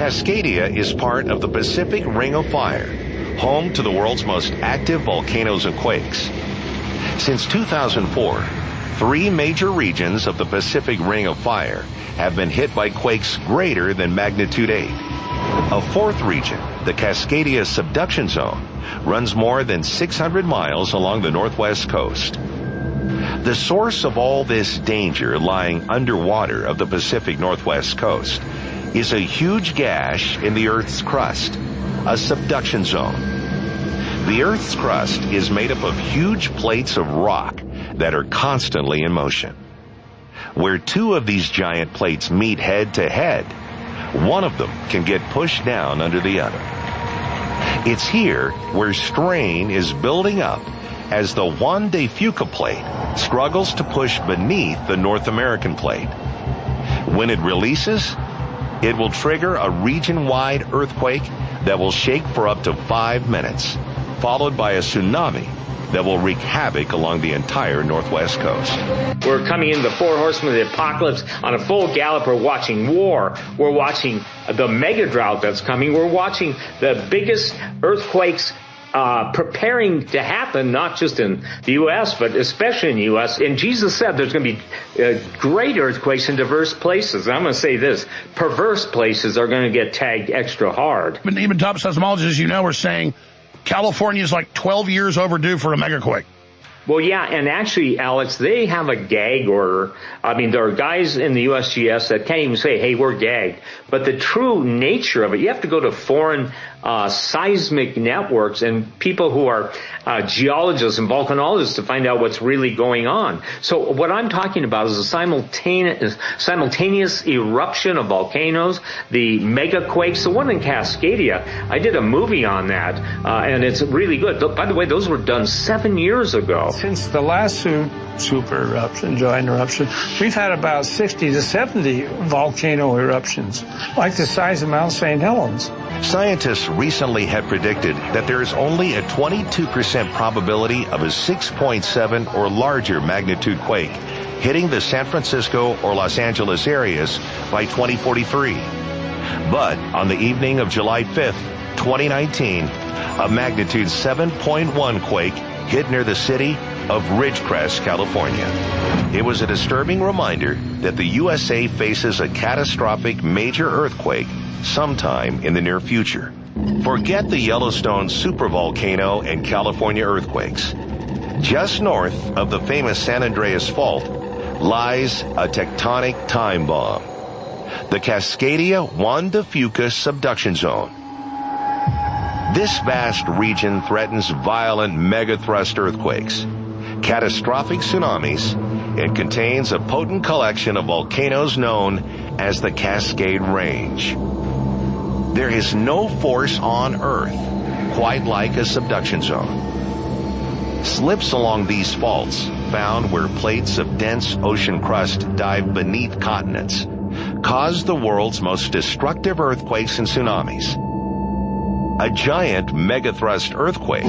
Cascadia is part of the Pacific Ring of Fire, home to the world's most active volcanoes and quakes. Since 2004, 3 major regions of the Pacific Ring of Fire have been hit by quakes greater than magnitude 8. A 4th region, the Cascadia Subduction Zone, runs more than 600 miles along the northwest coast. The source of all this danger lying underwater of the Pacific Northwest coast is a huge gash in the Earth's crust, a subduction zone. The Earth's crust is made up of huge plates of rock that are constantly in motion. Where 2 of these giant plates meet head to head, one of them can get pushed down under the other. It's here where strain is building up as the Juan de Fuca plate struggles to push beneath the North American plate. When it releases, it will trigger a region-wide earthquake that will shake for up to 5 minutes, followed by a tsunami that will wreak havoc along the entire northwest coast. We're coming into the 4 horsemen of the apocalypse on a full gallop. We're watching war. We're watching the mega drought that's coming. We're watching the biggest earthquakes preparing to happen, not just in the U.S., but especially in the U.S. And Jesus said there's going to be great earthquakes in diverse places. And I'm going to say this, perverse places are going to get tagged extra hard. But even top seismologists, as you know, are saying California is like 12 years overdue for a megaquake. Well, yeah, and actually, Alex, they have a gag order. I mean, there are guys in the USGS that can't even say, hey, we're gagged. But the true nature of it, you have to go to foreign seismic networks and people who are geologists and volcanologists to find out what's really going on. So what I'm talking about is a simultaneous eruption of volcanoes, the megaquakes, the one in Cascadia. I did a movie on that, and it's really good. By the way, those were done 7 years ago. Since the last super eruption, giant eruption, we've had about 60 to 70 volcano eruptions, like the size of Mount St. Helens. Scientists recently had predicted that there is only a 22% probability of a 6.7 or larger magnitude quake hitting the San Francisco or Los Angeles areas by 2043. But on the evening of July 5th, 2019, a magnitude 7.1 quake hit near the city of Ridgecrest, California. It was a disturbing reminder that the USA faces a catastrophic major earthquake sometime in the near future. Forget the Yellowstone supervolcano and California earthquakes. Just north of the famous San Andreas Fault lies a tectonic time bomb, the Cascadia Juan de Fuca subduction zone. This vast region threatens violent megathrust earthquakes, catastrophic tsunamis, and contains a potent collection of volcanoes known as the Cascade Range. There is no force on Earth quite like a subduction zone. Slips along these faults, found where plates of dense ocean crust dive beneath continents, cause the world's most destructive earthquakes and tsunamis. A giant megathrust earthquake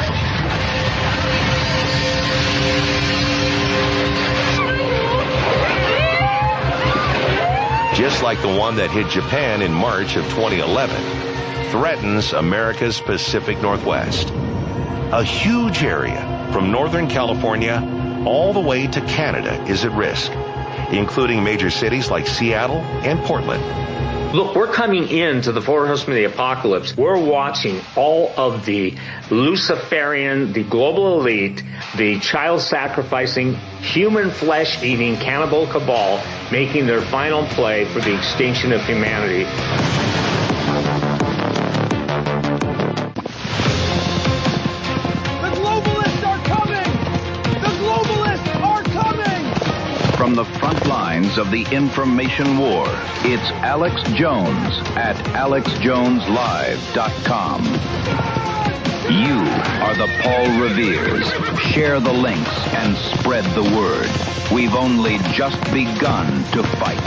just like the one that hit Japan in March of 2011, threatens America's Pacific Northwest. A huge area from Northern California all the way to Canada is at risk, including major cities like Seattle and Portland. Look, we're coming into the 4 horsemen of the apocalypse. We're watching all of the Luciferian, the global elite, the child-sacrificing, human flesh-eating cannibal cabal making their final play for the extinction of humanity. The globalists are coming! The globalists are coming! From the front lines of the information war, it's Alex Jones at AlexJonesLive.com. You are the Paul Reveres. Share the links and spread the word. We've only just begun to fight.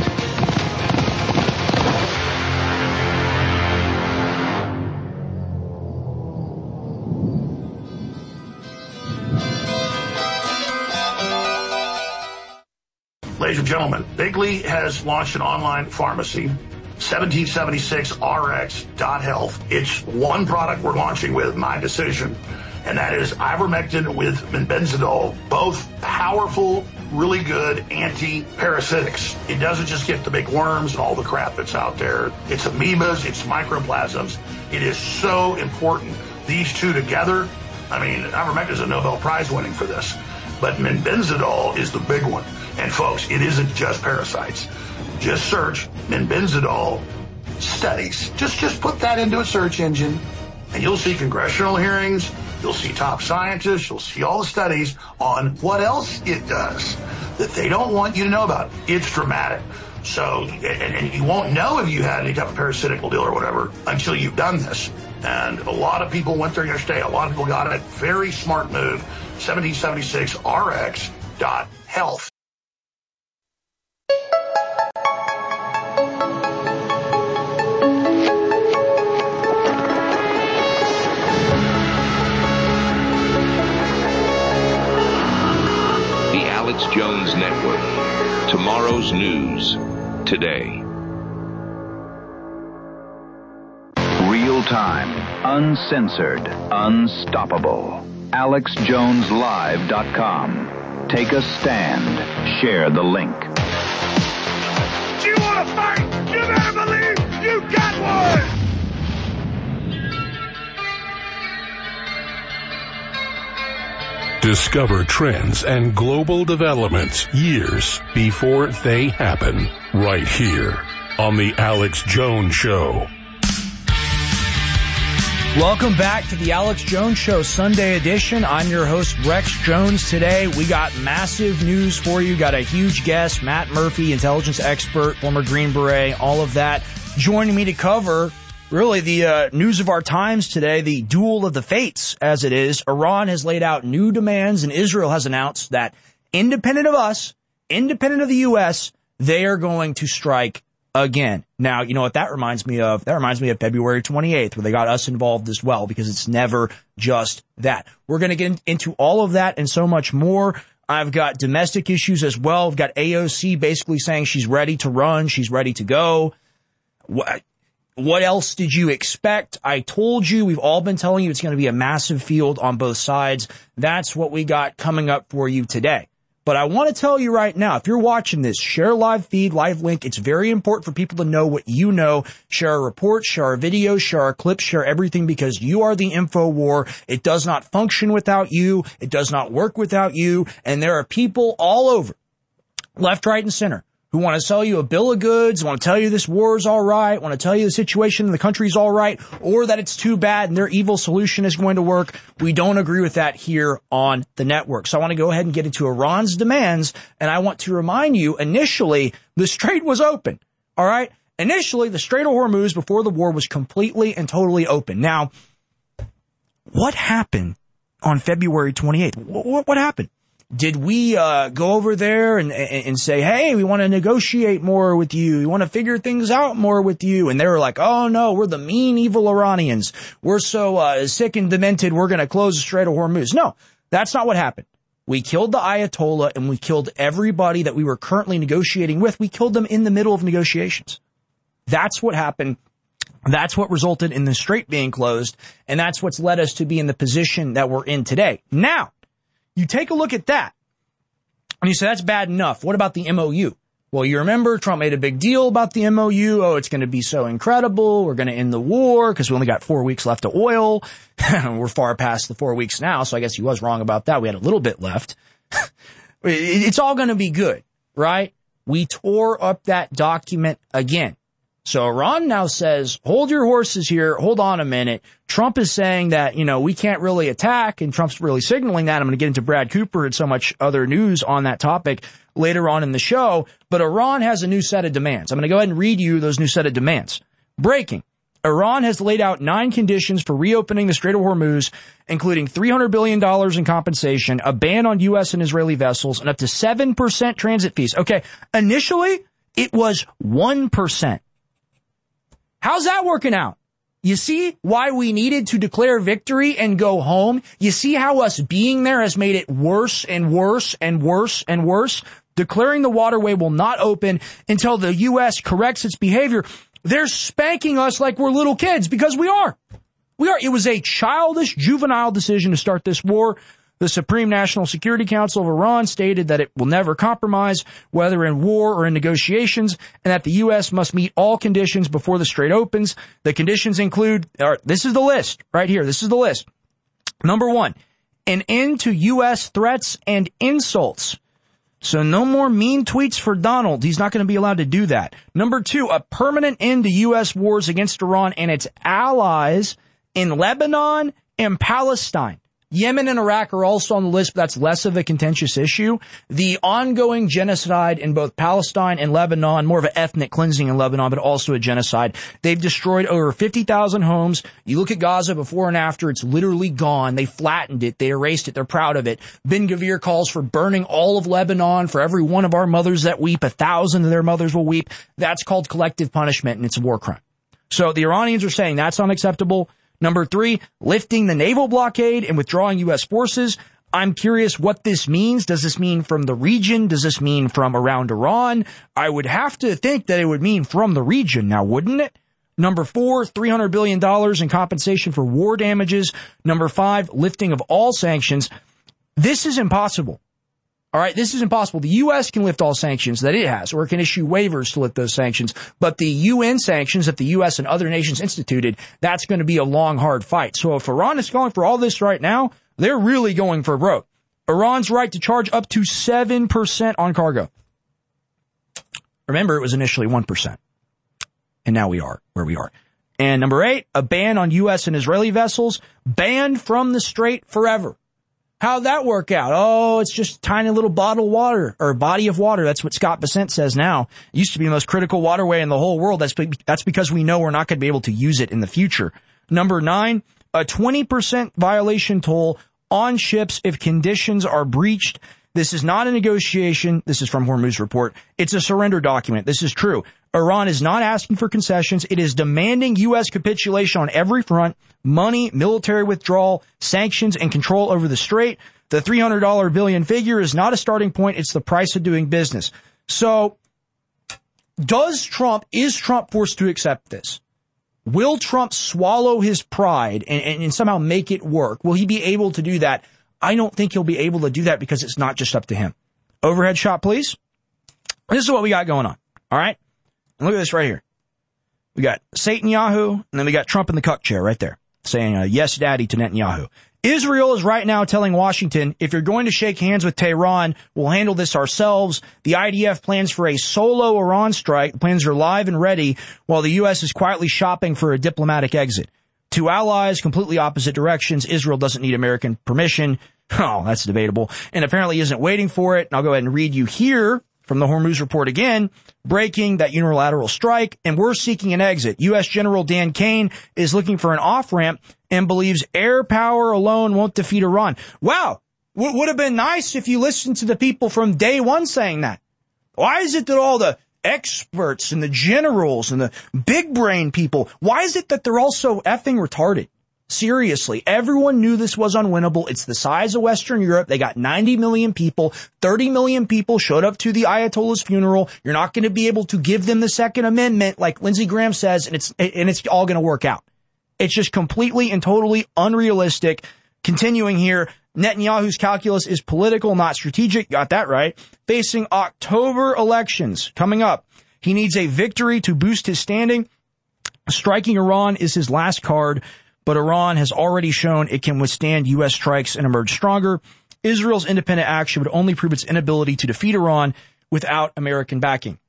Ladies and gentlemen, Bigley has launched an online pharmacy 1776rx.health. It's one product we're launching with, my decision, and that is ivermectin with menbenzidol, both powerful, really good anti-parasitics. It doesn't just get the big worms and all the crap that's out there. It's amoebas, it's microplasms. It is so important. These two together, I mean, ivermectin is a Nobel Prize winning for this, but menbenzidol is the big one. And folks, it isn't just parasites. Just search menbenzidol studies. Just put that into a search engine, and you'll see congressional hearings. You'll see top scientists. You'll see all the studies on what else it does that they don't want you to know about. It's dramatic. So, and you won't know if you had any type of parasitical deal or whatever until you've done this. And a lot of people went there yesterday. A lot of people got it. Very smart move. 1776rx.health. Alex Jones Network. Tomorrow's news today. Real time, uncensored, unstoppable. AlexJonesLive.com. Take a stand. Share the link. Do you want to fight? You better believe you got one! Discover trends and global developments years before they happen, right here on The Alex Jones Show. Welcome back to The Alex Jones Show, Sunday edition. I'm your host, Rex Jones. Today, we got massive news for you. Got a huge guest, Matt Murphy, intelligence expert, former Green Beret, all of that, joining me to cover really the news of our times today, the duel of the fates, as it is. Iran has laid out new demands, and Israel has announced that independent of us, independent of the U.S., they are going to strike again. Now, you know what that reminds me of? That reminds me of February 28th, where they got us involved as well, because it's never just that. We're going to get into all of that and so much more. I've got domestic issues as well. I've got AOC basically saying she's ready to run, she's ready to go. What else did you expect? I told you, we've all been telling you it's going to be a massive field on both sides. That's what we got coming up for you today. But I want to tell you right now, if you're watching this, share live feed, live link. It's very important for people to know what you know. Share our reports, share our videos, share our clips, share everything, because you are the info war. It does not function without you. It does not work without you. And there are people all over, left, right, and center, who want to sell you a bill of goods, want to tell you this war is all right, want to tell you the situation in the country is all right, or that it's too bad and their evil solution is going to work. We don't agree with that here on the network. So I want to go ahead and get into Iran's demands, and I want to remind you, initially, the Strait was open. All right? Initially, the Strait of Hormuz before the war was completely and totally open. Now, what happened on February 28th? What happened? Did we go over there and say, hey, we want to negotiate more with you. We want to figure things out more with you. And they were like, oh, no, we're the mean, evil Iranians. We're so sick and demented, we're going to close the Strait of Hormuz. No, that's not what happened. We killed the Ayatollah, and we killed everybody that we were currently negotiating with. We killed them in the middle of negotiations. That's what happened. That's what resulted in the Strait being closed. And that's what's led us to be in the position that we're in today. Now, you take a look at that, and you say, that's bad enough. What about the MOU? Well, you remember Trump made a big deal about the MOU. Oh, it's going to be so incredible. We're going to end the war because we only got 4 weeks left of oil. We're far past the 4 weeks now, so I guess he was wrong about that. We had a little bit left. It's all going to be good, right? We tore up that document again. So Iran now says, hold your horses here. Hold on a minute. Trump is saying that, we can't really attack, and Trump's really signaling that. I'm going to get into Brad Cooper and so much other news on that topic later on in the show. But Iran has a new set of demands. I'm going to go ahead and read you those new set of demands. Breaking. Iran has laid out 9 conditions for reopening the Strait of Hormuz, including $300 billion in compensation, a ban on U.S. and Israeli vessels, and up to 7% transit fees. Okay, initially, it was 1%. How's that working out? You see why we needed to declare victory and go home? You see how us being there has made it worse and worse and worse and worse? Declaring the waterway will not open until the U.S. corrects its behavior. They're spanking us like we're little kids, because we are. We are. It was a childish, juvenile decision to start this war. The Supreme National Security Council of Iran stated that it will never compromise, whether in war or in negotiations, and that the U.S. must meet all conditions before the Strait opens. The conditions include, this is the list right here. This is the list. Number 1, an end to U.S. threats and insults. So no more mean tweets for Donald. He's not going to be allowed to do that. Number 2, a permanent end to U.S. wars against Iran and its allies in Lebanon and Palestine. Yemen and Iraq are also on the list, but that's less of a contentious issue. The ongoing genocide in both Palestine and Lebanon, more of an ethnic cleansing in Lebanon, but also a genocide. They've destroyed over 50,000 homes. You look at Gaza before and after, it's literally gone. They flattened it. They erased it. They're proud of it. Ben-Gvir calls for burning all of Lebanon. For every one of our mothers that weep, 1,000 of their mothers will weep. That's called collective punishment, and it's a war crime. So the Iranians are saying that's unacceptable. Number 3, lifting the naval blockade and withdrawing U.S. forces. I'm curious what this means. Does this mean from the region? Does this mean from around Iran? I would have to think that it would mean from the region now, wouldn't it? Number 4, $300 billion in compensation for war damages. Number 5, lifting of all sanctions. This is impossible. All right, this is impossible. The U.S. can lift all sanctions that it has, or it can issue waivers to lift those sanctions. But the UN sanctions that the U.S. and other nations instituted, that's going to be a long, hard fight. So if Iran is going for all this right now, they're really going for broke. Iran's right to charge up to 7% on cargo. Remember, it was initially 1%. And now we are where we are. And number 8, a ban on U.S. and Israeli vessels, banned from the Strait forever. How'd that work out? Oh, it's just a tiny little bottle of water, or body of water. That's what Scott Bessent says now. It used to be the most critical waterway in the whole world. That's because we know we're not going to be able to use it in the future. Number 9, a 20% violation toll on ships if conditions are breached. This is not a negotiation. This is from Hormuz Report. It's a surrender document. This is true. Iran is not asking for concessions. It is demanding U.S. capitulation on every front: money, military withdrawal, sanctions, and control over the Strait. The $300 billion figure is not a starting point. It's the price of doing business. So is Trump forced to accept this? Will Trump swallow his pride and somehow make it work? Will he be able to do that? I don't think he'll be able to do that, because it's not just up to him. Overhead shot, please. This is what we got going on. All right. And look at this right here. We got Satanyahu, and then we got Trump in the cuck chair right there, saying, yes, daddy, to Netanyahu. Israel is right now telling Washington, if you're going to shake hands with Tehran, we'll handle this ourselves. The IDF plans for a solo Iran strike. The plans are live and ready, while the U.S. is quietly shopping for a diplomatic exit. Two allies, completely opposite directions. Israel doesn't need American permission. Oh, that's debatable. And apparently isn't waiting for it. And I'll go ahead and read you here from the Hormuz Report again, breaking that unilateral strike, and we're seeking an exit. U.S. General Dan Kane is looking for an off-ramp and believes air power alone won't defeat Iran. Wow. Would have been nice if you listened to the people from day one saying that. Why is it that all the experts and the generals and the big brain people, why is it that they're all so effing retarded? Seriously, everyone knew this was unwinnable. It's the size of Western Europe. They got 90 million people. 30 million people showed up to the Ayatollah's funeral. You're not going to be able to give them the Second Amendment like Lindsey Graham says, and it's all going to work out. It's just completely and totally unrealistic. Continuing here, Netanyahu's calculus is political, not strategic. Got that right. Facing October elections coming up, he needs a victory to boost his standing. Striking Iran is his last card. But Iran has already shown it can withstand U.S. strikes and emerge stronger. Israel's independent action would only prove its inability to defeat Iran without American backing.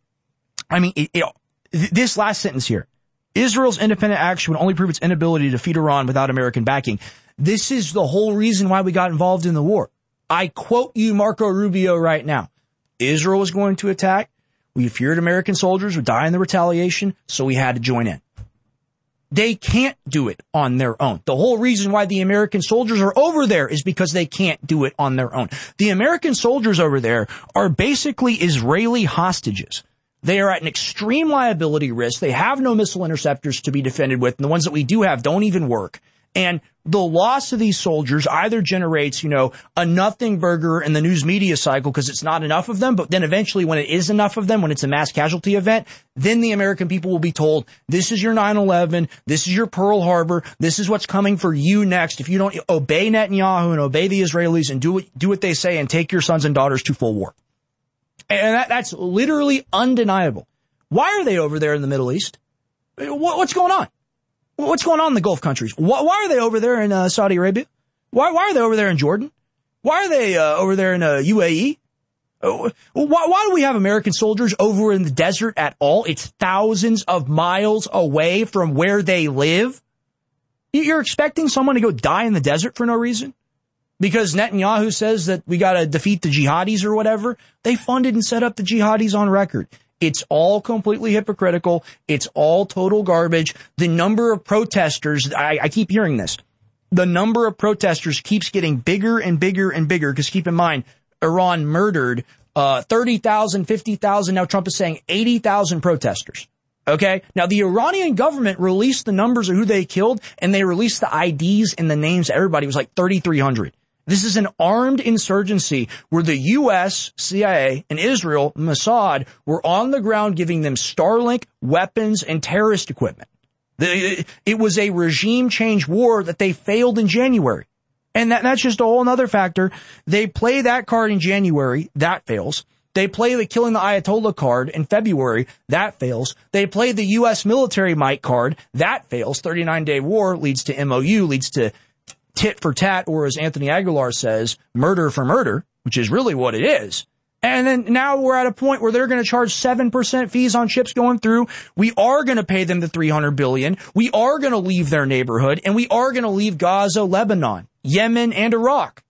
I mean, this last sentence here. Israel's independent action would only prove its inability to defeat Iran without American backing. This is the whole reason why we got involved in the war. I quote you, Marco Rubio, right now. Israel was going to attack. We feared American soldiers would die in the retaliation, so we had to join in. They can't do it on their own. The whole reason why the American soldiers are over there is because they can't do it on their own. The American soldiers over there are basically Israeli hostages. They are at an extreme liability risk. They have no missile interceptors to be defended with, and the ones that we do have don't even work. And the loss of these soldiers either generates, a nothing burger in the news media cycle because it's not enough of them, but then eventually when it is enough of them, when it's a mass casualty event, then the American people will be told, this is your 9/11, this is your Pearl Harbor, this is what's coming for you next if you don't obey Netanyahu and obey the Israelis and do what they say and take your sons and daughters to full war. And that's literally undeniable. Why are they over there in the Middle East? What's going on? What's going on in the Gulf countries? Why are they over there in Saudi Arabia? Why are they over there in Jordan? Why are they over there in UAE? Why do we have American soldiers over in the desert at all? It's thousands of miles away from where they live. You're expecting someone to go die in the desert for no reason? Because Netanyahu says that we got to defeat the jihadis or whatever. They funded and set up the jihadis on record. It's all completely hypocritical. It's all total garbage. The number of protesters, I keep hearing this. The number of protesters keeps getting bigger and bigger and bigger because keep in mind, Iran murdered 30,000, 50,000. Now Trump is saying 80,000 protesters. Okay. Now the Iranian government released the numbers of who they killed and they released the IDs and the names of everybody. It was like 3,300. This is an armed insurgency where the U.S., CIA, and Israel, Mossad, were on the ground giving them Starlink, weapons, and terrorist equipment. It was a regime change war that they failed in January. And that's just a whole other factor. They play that card in January. That fails. They play the killing the Ayatollah card in February. That fails. They play the U.S. military might card. That fails. 39-day war leads to MOU, leads to tit for tat, or as Anthony Aguilar says, murder for murder, which is really what it is. And then now we're at a point where they're going to charge 7% fees on ships going through. We are going to pay them the $300 billion. We are going to leave their neighborhood, and we are going to leave Gaza, Lebanon, Yemen, and Iraq.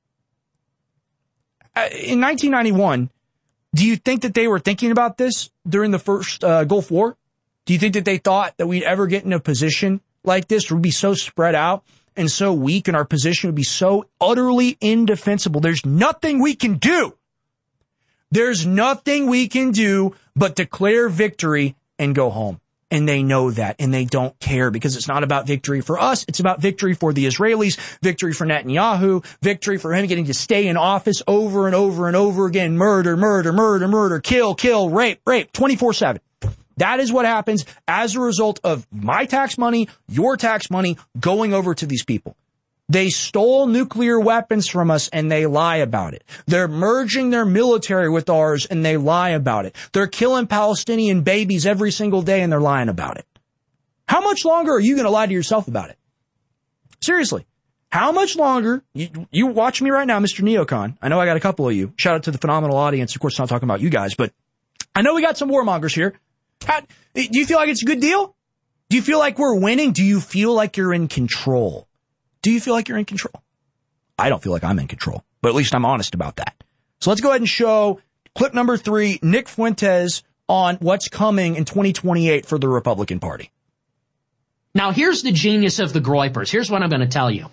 In 1991, do you think that they were thinking about this during the first Gulf War? Do you think that they thought that we'd ever get in a position like this where we'd be so spread out and so weak and our position would be so utterly indefensible? There's nothing we can do. There's nothing we can do but declare victory and go home. And they know that, and they don't care because it's not about victory for us. It's about victory for the Israelis, victory for Netanyahu, victory for him getting to stay in office over and over and over again. Murder, murder, murder, murder, kill, kill, rape, rape, 24/7. That is what happens as a result of my tax money, your tax money going over to these people. They stole nuclear weapons from us and they lie about it. They're merging their military with ours and they lie about it. They're killing Palestinian babies every single day and they're lying about it. How much longer are you going to lie to yourself about it? Seriously. How much longer? You watch me right now, Mr. Neocon. I know I got a couple of you. Shout out to the phenomenal audience. Of course, I'm not talking about you guys, but I know we got some warmongers here. Do you feel like it's a good deal? Do you feel like we're winning? Do you feel like you're in control? Do you feel like you're in control? I don't feel like I'm in control, but at least I'm honest about that. So let's go ahead and show clip number 3, Nick Fuentes on what's coming in 2028 for the Republican Party. Now, here's the genius of the Groypers. Here's what I'm going to tell you.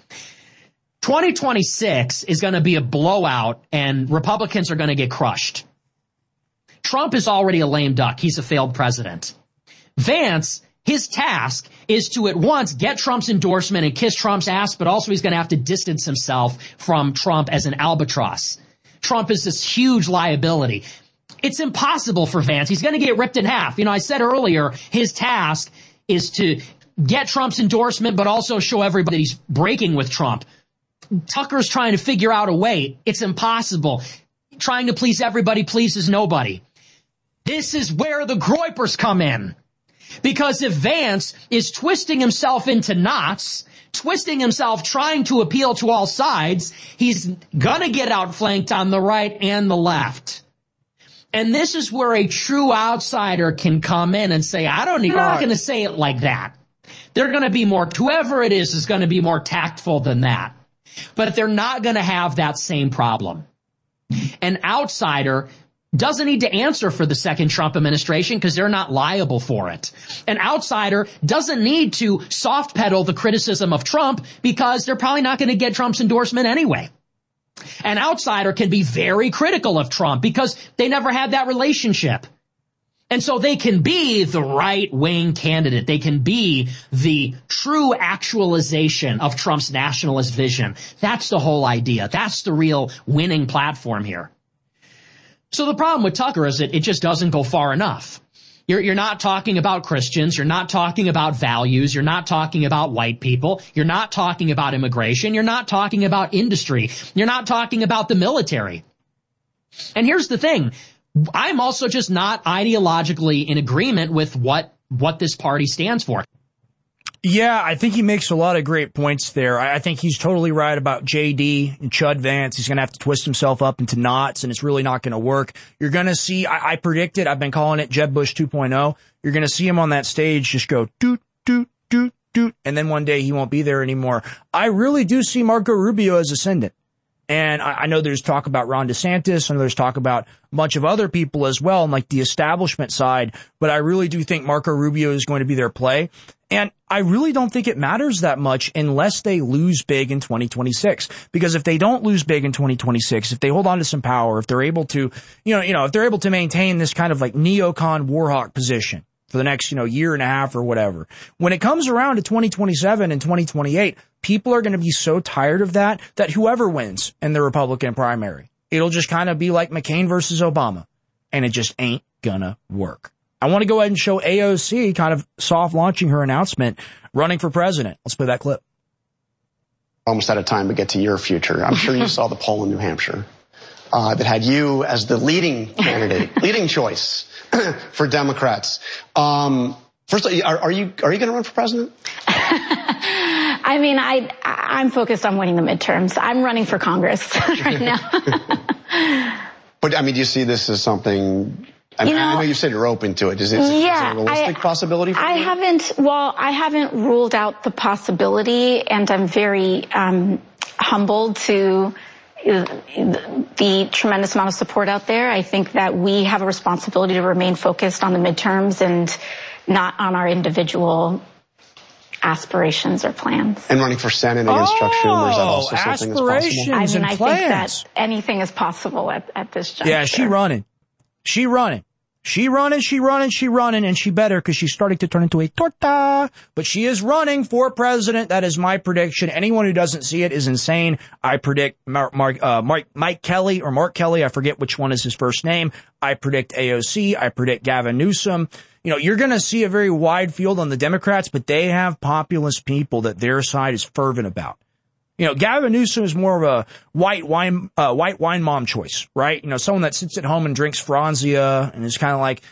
2026 is going to be a blowout, and Republicans are going to get crushed. Trump is already a lame duck. He's a failed president. Vance, his task is to at once get Trump's endorsement and kiss Trump's ass, but also he's going to have to distance himself from Trump as an albatross. Trump is this huge liability. It's impossible for Vance. He's going to get ripped in half. I said earlier, his task is to get Trump's endorsement, but also show everybody that he's breaking with Trump. Tucker's trying to figure out a way. It's impossible. Trying to please everybody pleases nobody. This is where the Groypers come in. Because if Vance is twisting himself into knots, twisting himself trying to appeal to all sides, he's gonna get outflanked on the right and the left. And this is where a true outsider can come in and say, I'm not gonna say it like that. They're gonna be whoever it is gonna be more tactful than that. But they're not gonna have that same problem. An outsider doesn't need to answer for the second Trump administration because they're not liable for it. An outsider doesn't need to soft pedal the criticism of Trump because they're probably not going to get Trump's endorsement anyway. An outsider can be very critical of Trump because they never had that relationship. And so they can be the right-wing candidate. They can be the true actualization of Trump's nationalist vision. That's the whole idea. That's the real winning platform here. So the problem with Tucker is that it just doesn't go far enough. You're not talking about Christians. You're not talking about values. You're not talking about white people. You're not talking about immigration. You're not talking about industry. You're not talking about the military. And here's the thing. I'm also just not ideologically in agreement with what this party stands for. Yeah, I think he makes a lot of great points there. I think he's totally right about JD and Chud Vance. He's going to have to twist himself up into knots, and it's really not going to work. You're going to see, I predict it, I've been calling it Jeb Bush 2.0. You're going to see him on that stage just go doot, doot, doot, doot, and then one day he won't be there anymore. I really do see Marco Rubio as ascendant. And I know there's talk about Ron DeSantis, and there's talk about a bunch of other people as well, on like the establishment side. But I really do think Marco Rubio is going to be their play. And I really don't think it matters that much unless they lose big in 2026. Because if they don't lose big in 2026, if they hold on to some power, if they're able to, if they're able to maintain this kind of like neocon warhawk position for the next, year and a half or whatever, when it comes around to 2027 and 2028, people are going to be so tired of that whoever wins in the Republican primary, it'll just kind of be like McCain versus Obama. And it just ain't gonna work. I want to go ahead and show AOC kind of soft launching her announcement, running for president. Let's play that clip. Almost out of time to get to your future. I'm sure you saw the poll in New Hampshire that had you as the leading candidate, leading choice for Democrats. First, are you going to run for president? I mean, I'm focused on winning the midterms. I'm running for Congress right now. But I mean, do you see this as something? I know you said you're open to it. Is it a realistic possibility for you? I haven't ruled out the possibility, and I'm very humbled to the tremendous amount of support out there. I think that we have a responsibility to remain focused on the midterms and not on our individual aspirations or plans. And running for Senate against Chuck Schumer, is that also something that's possible? I mean, I think that anything is possible at this juncture. Yeah, She running, and she better, because she's starting to turn into a torta. But she is running for president. That is my prediction. Anyone who doesn't see it is insane. I predict Mike Kelly or Mark Kelly. I forget which one is his first name. I predict AOC. I predict Gavin Newsom. You're going to see a very wide field on the Democrats, but they have populist people that their side is fervent about. Gavin Newsom is more of a white wine mom choice, right? Someone that sits at home and drinks Franzia and is kind of like,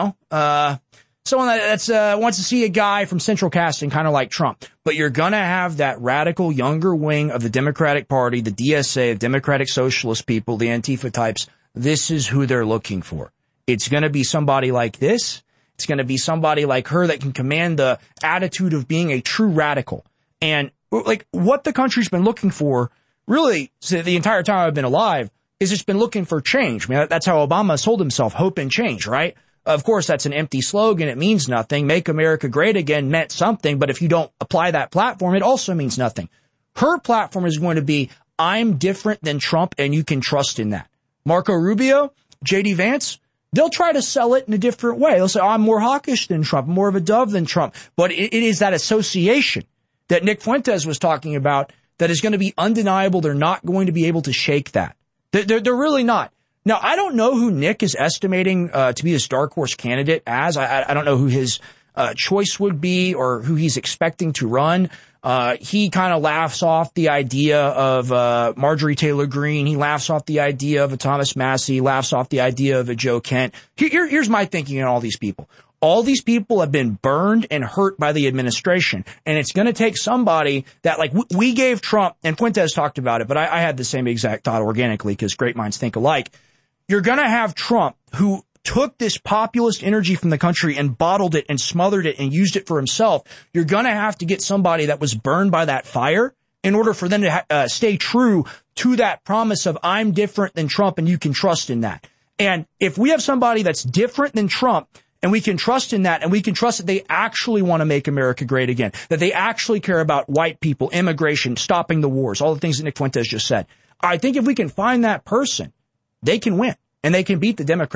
someone that's wants to see a guy from Central Casting, kind of like Trump. But you're going to have that radical younger wing of the Democratic Party, the DSA, the Democratic Socialist people, the Antifa types. This is who they're looking for. It's going to be somebody like this. It's going to be somebody like her that can command the attitude of being a true radical. And like what the country's been looking for, really, the entire time I've been alive, is it's been looking for change. I mean, that's how Obama sold himself, hope and change, right? Of course, that's an empty slogan. It means nothing. Make America great again meant something, but if you don't apply that platform, it also means nothing. Her platform is going to be, I'm different than Trump, and you can trust in that. Marco Rubio, JD Vance, they'll try to sell it in a different way. They'll say, I'm more hawkish than Trump, more of a dove than Trump. But it is that association that Nick Fuentes was talking about that is going to be undeniable. They're not going to be able to shake that. They're really not. Now, I don't know who Nick is estimating to be his dark horse candidate as. I don't know who his choice would be or who he's expecting to run. He kind of laughs off the idea of Marjorie Taylor Greene. He laughs off the idea of a Thomas Massie. He laughs off the idea of a Joe Kent. Here's my thinking on all these people. All these people have been burned and hurt by the administration, and it's going to take somebody that, like, we gave Trump, and Fuentes talked about it, but I had the same exact thought organically because great minds think alike. You're going to have Trump, who took this populist energy from the country and bottled it and smothered it and used it for himself. You're going to have to get somebody that was burned by that fire in order for them to stay true to that promise of I'm different than Trump and you can trust in that. And if we have somebody that's different than Trump, and we can trust in that, and we can trust that they actually want to make America great again, that they actually care about white people, immigration, stopping the wars, all the things that Nick Fuentes just said. I think if we can find that person, they can win, and they can beat the Democrat.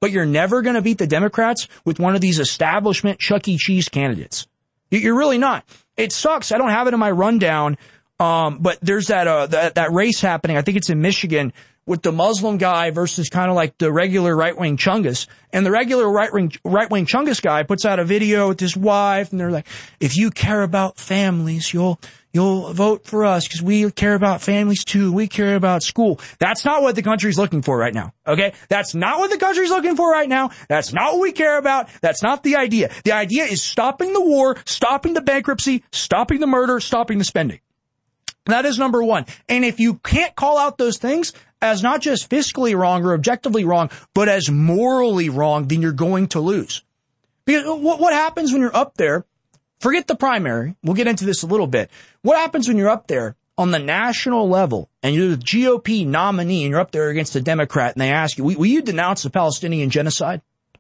but you're never going to beat the Democrats with one of these establishment Chuck E. Cheese candidates. You're really not. It sucks. I don't have it in my rundown. But there's that race happening. I think it's in Michigan with the Muslim guy versus kind of like the regular right-wing Chungus. And the regular right-wing Chungus guy puts out a video with his wife, and they're like, if you care about families, you'll vote for us because we care about families too. We care about school. That's not what the country's looking for right now. Okay? That's not what the country's looking for right now. That's not what we care about. That's not the idea. The idea is stopping the war, stopping the bankruptcy, stopping the murder, stopping the spending. That is number one. And if you can't call out those things as not just fiscally wrong or objectively wrong, but as morally wrong, then you're going to lose. Because what happens when you're up there? Forget the primary. We'll get into this a little bit. What happens when you're up there on the national level and you're the GOP nominee and you're up there against a Democrat and they ask you, will you denounce the Palestinian genocide?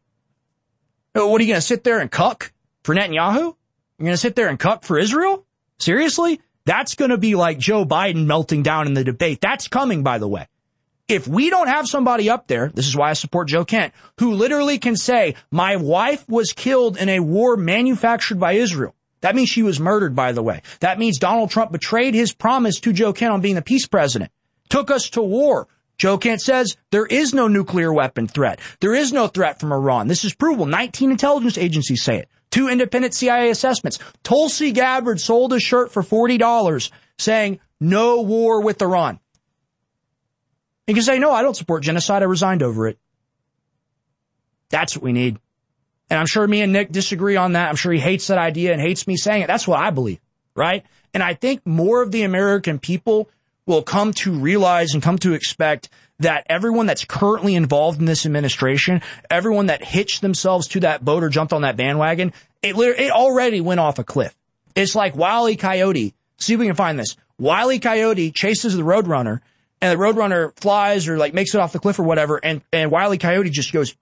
What are you going to sit there and cuck for Netanyahu? You're going to sit there and cuck for Israel? Seriously? That's going to be like Joe Biden melting down in the debate. That's coming, by the way. If we don't have somebody up there, this is why I support Joe Kent, who literally can say, my wife was killed in a war manufactured by Israel. That means she was murdered, by the way. That means Donald Trump betrayed his promise to Joe Kent on being the peace president. Took us to war. Joe Kent says there is no nuclear weapon threat. There is no threat from Iran. This is provable. 19 intelligence agencies say it. 2 independent CIA assessments. Tulsi Gabbard sold a shirt for $40 saying no war with Iran. You can say, no, I don't support genocide. I resigned over it. That's what we need. And I'm sure me and Nick disagree on that. I'm sure he hates that idea and hates me saying it. That's what I believe, right? And I think more of the American people will come to realize and come to expect that everyone that's currently involved in this administration, everyone that hitched themselves to that boat or jumped on that bandwagon, it already went off a cliff. It's like Wile E. Coyote. See if we can find this. Wile E. Coyote chases the Roadrunner, and the Roadrunner flies or like makes it off the cliff or whatever, and Wile E. Coyote just goes.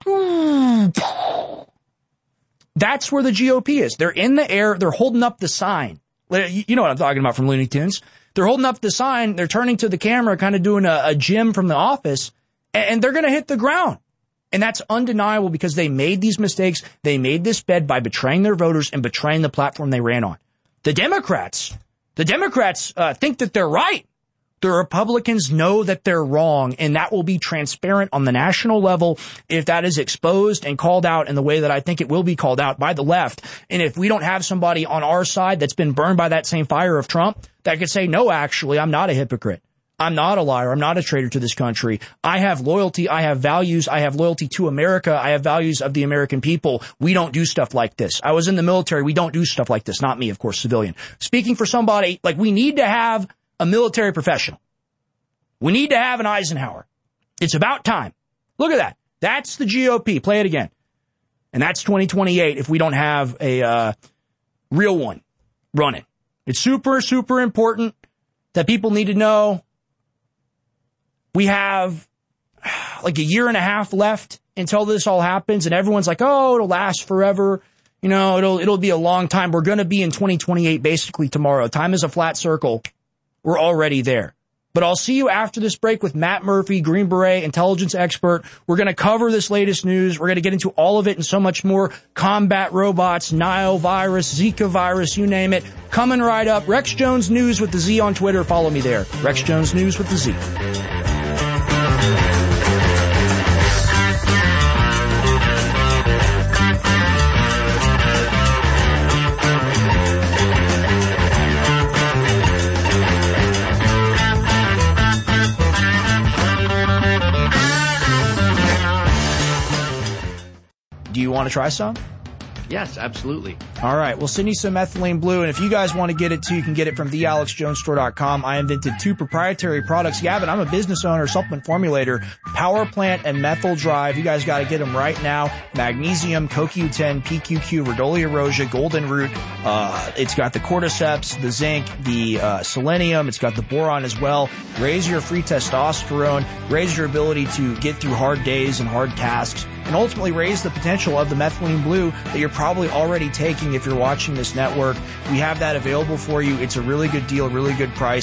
That's where the GOP is. They're in the air. They're holding up the sign. You know what I'm talking about from Looney Tunes. They're holding up the sign. They're turning to the camera, kind of doing a Jim from The Office, and they're going to hit the ground. And that's undeniable because they made these mistakes. They made this bed by betraying their voters and betraying the platform they ran on. The Democrats think that they're right. The Republicans know that they're wrong, and that will be transparent on the national level if that is exposed and called out in the way that I think it will be called out by the left. And if we don't have somebody on our side that's been burned by that same fire of Trump that could say, no, actually, I'm not a hypocrite. I'm not a liar. I'm not a traitor to this country. I have loyalty. I have values. I have loyalty to America. I have values of the American people. We don't do stuff like this. I was in the military. We don't do stuff like this. Not me, of course, civilian. Speaking for somebody, like we need to have a military professional. We need to have an Eisenhower. It's about time. Look at that. That's the GOP. Play it again. And that's 2028 if we don't have a real one running. It's super, super important that people need to know. We have like a year and a half left until this all happens, and everyone's like, oh, it'll last forever. You know, it'll be a long time. We're going to be in 2028 basically tomorrow. Time is a flat circle. We're already there. But I'll see you after this break with Matt Murphy, Green Beret, intelligence expert. We're going to cover this latest news. We're going to get into all of it and so much more. Combat robots, Nile virus, Zika virus, you name it. Coming right up. Rex Jones News with the Z on Twitter. Follow me there. Rex Jones News with the Z. Do you want to try some? Yes, absolutely. All right. We'll send you some methylene blue. And if you guys want to get it too, you can get it from thealexjonesstore.com. I invented 2 proprietary products. Gavin, I'm a business owner, supplement formulator, Power Plant and Methyl Drive. You guys got to get them right now. Magnesium, CoQ10, PQQ, Rhodolia rosea, Golden Root. It's got the cordyceps, the zinc, the selenium. It's got the boron as well. Raise your free testosterone. Raise your ability to get through hard days and hard tasks. And ultimately raise the potential of the methylene blue that you're probably already taking if you're watching this network. We have that available for you. It's a really good deal, really good price.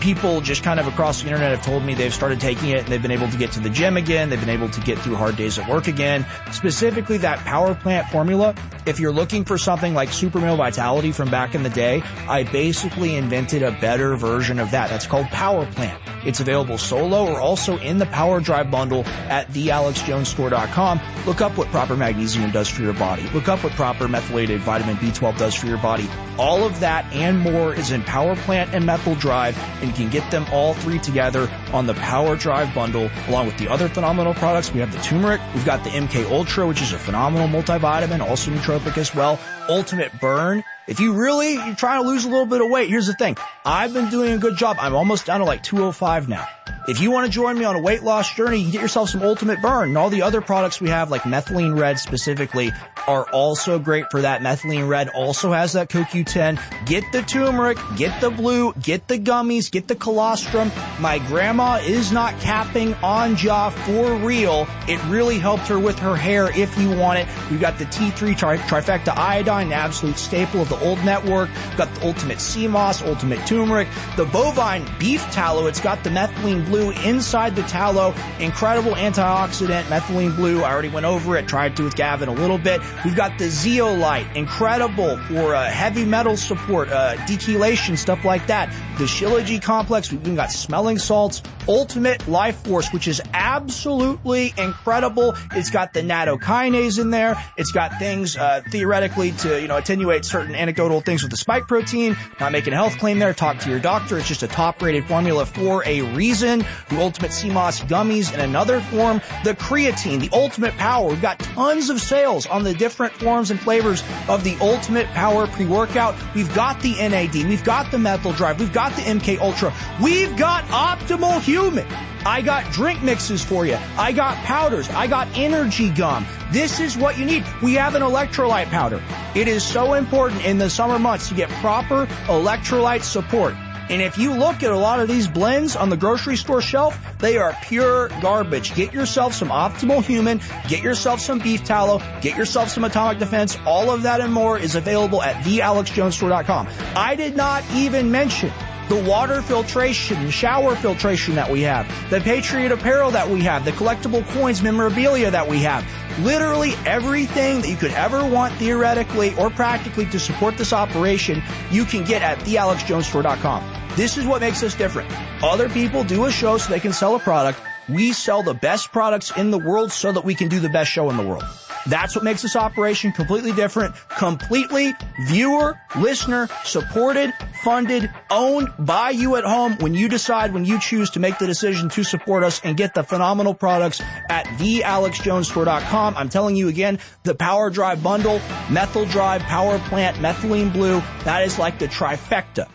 people just kind of across the internet have told me they've started taking it and they've been able to get to the gym again. They've been able to get through hard days at work again. Specifically that Power Plant formula. If you're looking for something like Super Male Vitality from back in the day, I basically invented a better version of that. That's called Power Plant. It's available solo or also in the Power Drive bundle at thealexjonesstore.com. Look up what proper magnesium does for your body. Look up what proper methylated vitamin B12 does for your body. All of that and more is in Power Plant and Methyl Drive, and you can get them all three together on the Power Drive bundle, along with the other phenomenal products. We have the turmeric, we've got the MK Ultra, which is a phenomenal multivitamin, also nootropic as well. Ultimate Burn. If you're trying to lose a little bit of weight, here's the thing. I've been doing a good job. I'm almost down to like 205 now. If you want to join me on a weight loss journey, you can get yourself some Ultimate Burn. And all the other products we have, like Methylene Red specifically, are also great for that. Methylene Red also has that CoQ10. Get the turmeric, get the blue, get the gummies, get the colostrum. My grandma is not capping on jaw for real. It really helped her with her hair if you want it. We've got the T3 Trifecta Iodine, the absolute staple of the old network. We've got the Ultimate Sea Moss, Ultimate Turmeric, the Bovine Beef Tallow. It's got the Methylene Blue inside the tallow. Incredible antioxidant, Methylene Blue. I already went over it, tried to with Gavin a little bit. We've got the Zeolite, incredible for heavy metal support, dechelation, stuff like that. The Shilajit Complex, we've even got smelling salts. Ultimate Life Force, which is absolutely incredible. It's got the nattokinase in there. It's got things, theoretically to, attenuate certain anecdotal things with the spike protein. Not making a health claim there. Talk to your doctor. It's just a top-rated formula for a reason. The Ultimate Sea Moss Gummies in another form. The creatine, the Ultimate Power. We've got tons of sales on the different forms and flavors of the Ultimate Power pre-workout. We've got the NAD. We've got the Methyl Drive. We've got the MK Ultra. We've got Optimal Human. I got drink mixes for you. I got powders. I got energy gum. This is what you need. We have an electrolyte powder. It is so important in the summer months to get proper electrolyte support. And if you look at a lot of these blends on the grocery store shelf, they are pure garbage. Get yourself some Optimal Human, get yourself some beef tallow, get yourself some Atomic Defense. All of that and more is available at thealexjonesstore.com. I did not even mention the water filtration, shower filtration that we have, the Patriot apparel that we have, the collectible coins, memorabilia that we have. Literally everything that you could ever want theoretically or practically to support this operation, you can get at thealexjonesstore.com. This is what makes us different. Other people do a show so they can sell a product. We sell the best products in the world so that we can do the best show in the world. That's what makes this operation completely different, completely viewer, listener, supported, funded, owned by you at home when you choose to make the decision to support us and get the phenomenal products at thealexjonesstore.com. I'm telling you again, the Power Drive bundle, Methyl Drive, Power Plant, Methylene Blue, that is like the trifecta.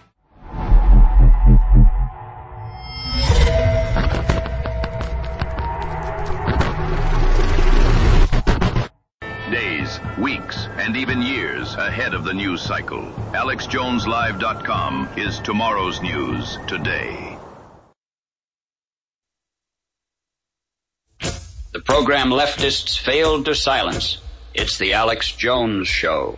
Days, weeks, and even years ahead of the news cycle. AlexJonesLive.com is tomorrow's news today. The program leftists failed to silence. It's the Alex Jones Show.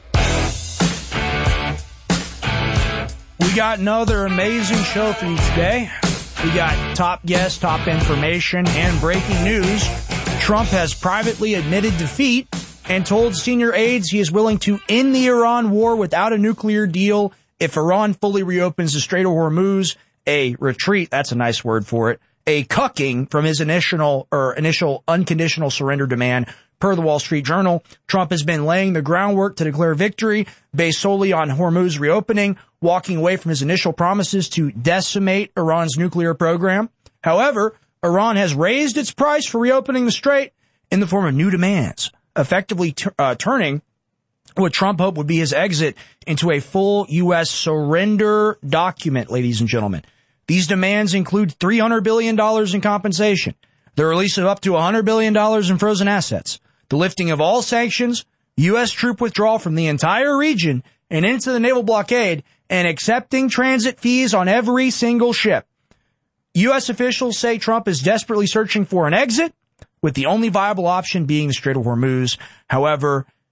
We got another amazing show for you today. We got top guests, top information, and breaking news. Trump has privately admitted defeat and told senior aides he is willing to end the Iran war without a nuclear deal if Iran fully reopens the Strait of Hormuz, a retreat, that's a nice word for it, a cucking from his initial unconditional surrender demand. Per the Wall Street Journal, Trump has been laying the groundwork to declare victory based solely on Hormuz reopening, walking away from his initial promises to decimate Iran's nuclear program. However, Iran has raised its price for reopening the strait in the form of new demands, effectively turning what Trump hoped would be his exit into a full U.S. surrender document, ladies and gentlemen. These demands include $300 billion in compensation, the release of up to $100 billion in frozen assets, the lifting of all sanctions, U.S. troop withdrawal from the entire region and into the naval blockade, and accepting transit fees on every single ship. U.S. officials say Trump is desperately searching for an exit, with the only viable option being the Strait of Hormuz. However,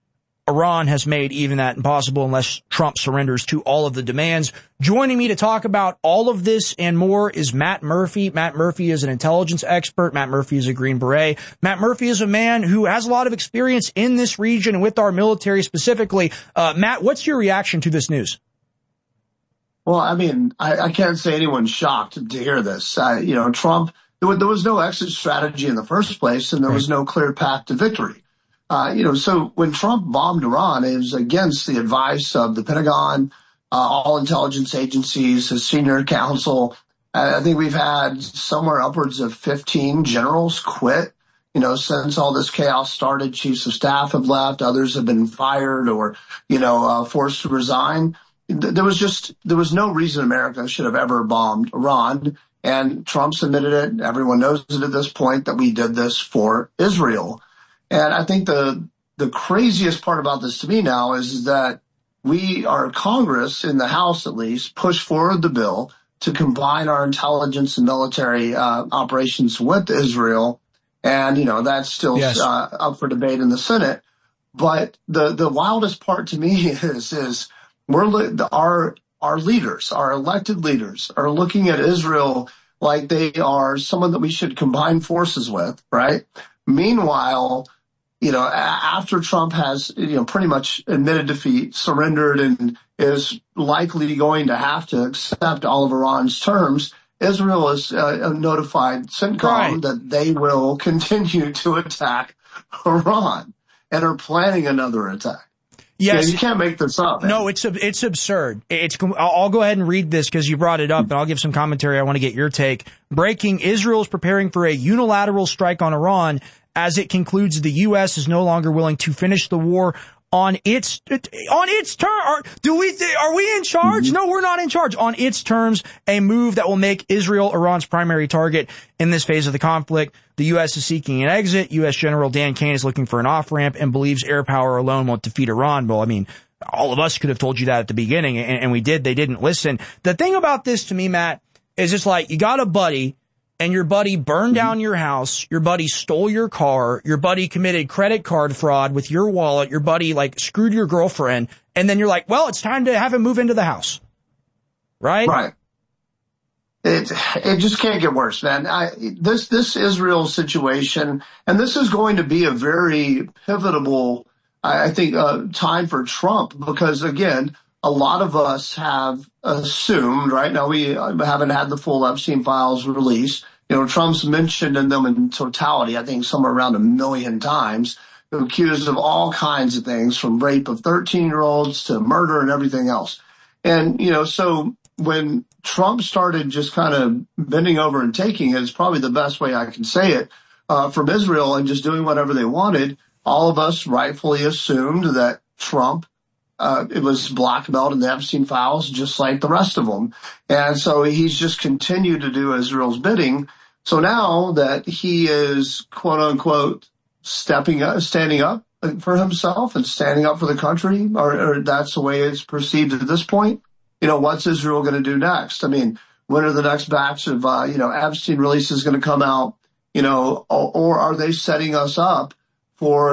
Iran has made even that impossible unless Trump surrenders to all of the demands. Joining me to talk about all of this and more is Matt Murphy. Matt Murphy is an intelligence expert. Matt Murphy is a Green Beret. Matt Murphy is a man who has a lot of experience in this region and with our military specifically. Matt, what's your reaction to this news? Well, I mean, I can't say anyone's shocked to hear this. Trump, there was no exit strategy in the first place, and there was no clear path to victory. So when Trump bombed Iran, it was against the advice of the Pentagon, all intelligence agencies, his senior counsel. I think we've had somewhere upwards of 15 generals quit, since all this chaos started. Chiefs of staff have left. Others have been fired or, forced to resign. There was no reason America should have ever bombed Iran. And Trump's admitted it. Everyone knows it at this point that we did this for Israel. And I think the craziest part about this to me now is that our Congress, in the House at least, pushed forward the bill to combine our intelligence and military operations with Israel. And, that's still up for debate in the Senate. But the wildest part to me is our leaders, our elected leaders, are looking at Israel like they are someone that we should combine forces with, right? Meanwhile, after Trump has, pretty much admitted defeat, surrendered, and is likely going to have to accept all of Iran's terms, Israel has notified CENTCOM that they will continue to attack Iran and are planning another attack. Yes. You can't make this up, man. No, it's absurd. I'll go ahead and read this because you brought it up, and I'll give some commentary. I want to get your take. Breaking: Israel is preparing for a unilateral strike on Iran as it concludes the U.S. is no longer willing to finish the war on its terms. Are we in charge? Mm-hmm. No, we're not in charge. On its terms, a move that will make Israel Iran's primary target in this phase of the conflict. The U.S. is seeking an exit. U.S. General Dan Kane is looking for an off-ramp and believes air power alone won't defeat Iran. Well, I mean, all of us could have told you that at the beginning, and we did. They didn't listen. The thing about this to me, Matt, is it's like you got a buddy, and your buddy burned down your house, your buddy stole your car, your buddy committed credit card fraud with your wallet, your buddy screwed your girlfriend, and then you're like, well, it's time to have him move into the house. Right? Right. It just can't get worse, man. This Israel situation, and this is going to be a very pivotal, I think, time for Trump, because again, a lot of us have assumed, right now we haven't had the full Epstein files released. Trump's mentioned in them in totality, I think somewhere around 1 million times, accused of all kinds of things from rape of 13-year-olds to murder and everything else. And, so when Trump started just kind of bending over and taking it, is probably the best way I can say it, from Israel and just doing whatever they wanted, all of us rightfully assumed that Trump it was black belt in the Epstein files, just like the rest of them. And so he's just continued to do Israel's bidding. So now that he is, quote unquote, standing up for himself and standing up for the country, or that's the way it's perceived at this point, what's Israel going to do next? I mean, when are the next batch of, Epstein releases going to come out, or are they setting us up for,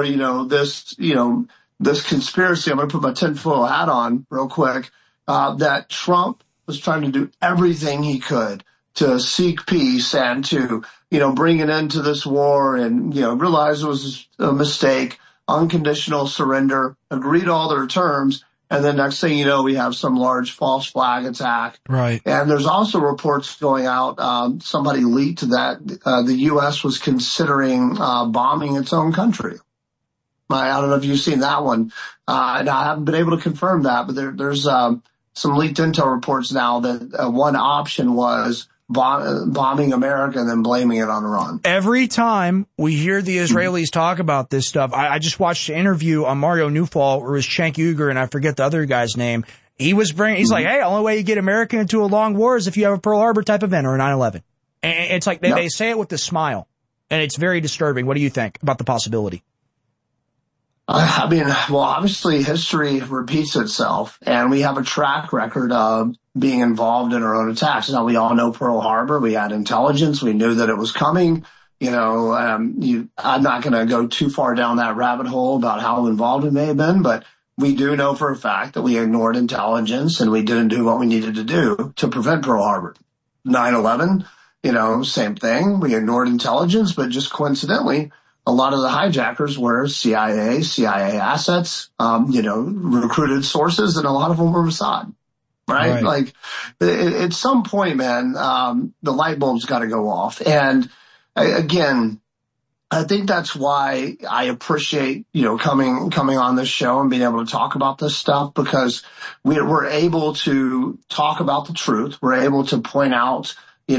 this conspiracy? I'm going to put my tinfoil hat on real quick, that Trump was trying to do everything he could to seek peace and to, bring an end to this war and, realize it was a mistake, unconditional surrender, agreed to all their terms. And then next thing you know, we have some large false flag attack. Right. And there's also reports going out, somebody leaked that the U.S. was considering bombing its own country. I don't know if you've seen that one. And I haven't been able to confirm that, but there's some leaked intel reports now that one option was bombing America and then blaming it on Iran. Every time we hear the Israelis talk about this stuff, I just watched an interview on Mario Newfall where it was Cenk Uygur and I forget the other guy's name. He's like, hey, the only way you get America into a long war is if you have a Pearl Harbor type event or a 9/11. And it's like they say it with a smile, and it's very disturbing. What do you think about the possibility? Obviously history repeats itself, and we have a track record of being involved in our own attacks. Now, we all know Pearl Harbor. We had intelligence. We knew that it was coming. I'm not going to go too far down that rabbit hole about how involved we may have been, but we do know for a fact that we ignored intelligence and we didn't do what we needed to do to prevent Pearl Harbor. 9/11, same thing. We ignored intelligence, but just coincidentally, a lot of the hijackers were CIA assets, recruited sources, and a lot of them were Mossad. Right? Like, at some point, man, the light bulb's got to go off. And again, I think that's why I appreciate, coming on this show and being able to talk about this stuff, because we're able to talk about the truth. We're able to point out,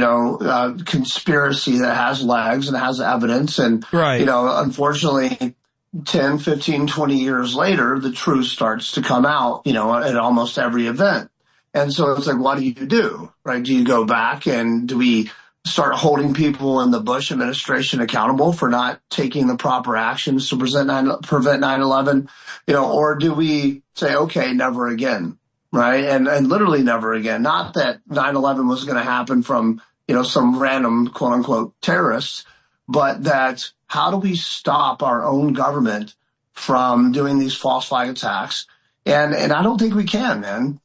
conspiracy that has legs and has evidence. And, unfortunately, 10, 15, 20 years later, the truth starts to come out, at almost every event. And so it's like, what do? Right? Do you go back and do we start holding people in the Bush administration accountable for not taking the proper actions to prevent 9/11? Or do we say, okay, never again, right? And literally never again. Not that 9/11 was going to happen from, some random quote unquote terrorists, but that how do we stop our own government from doing these false flag attacks? And I don't think we can, man.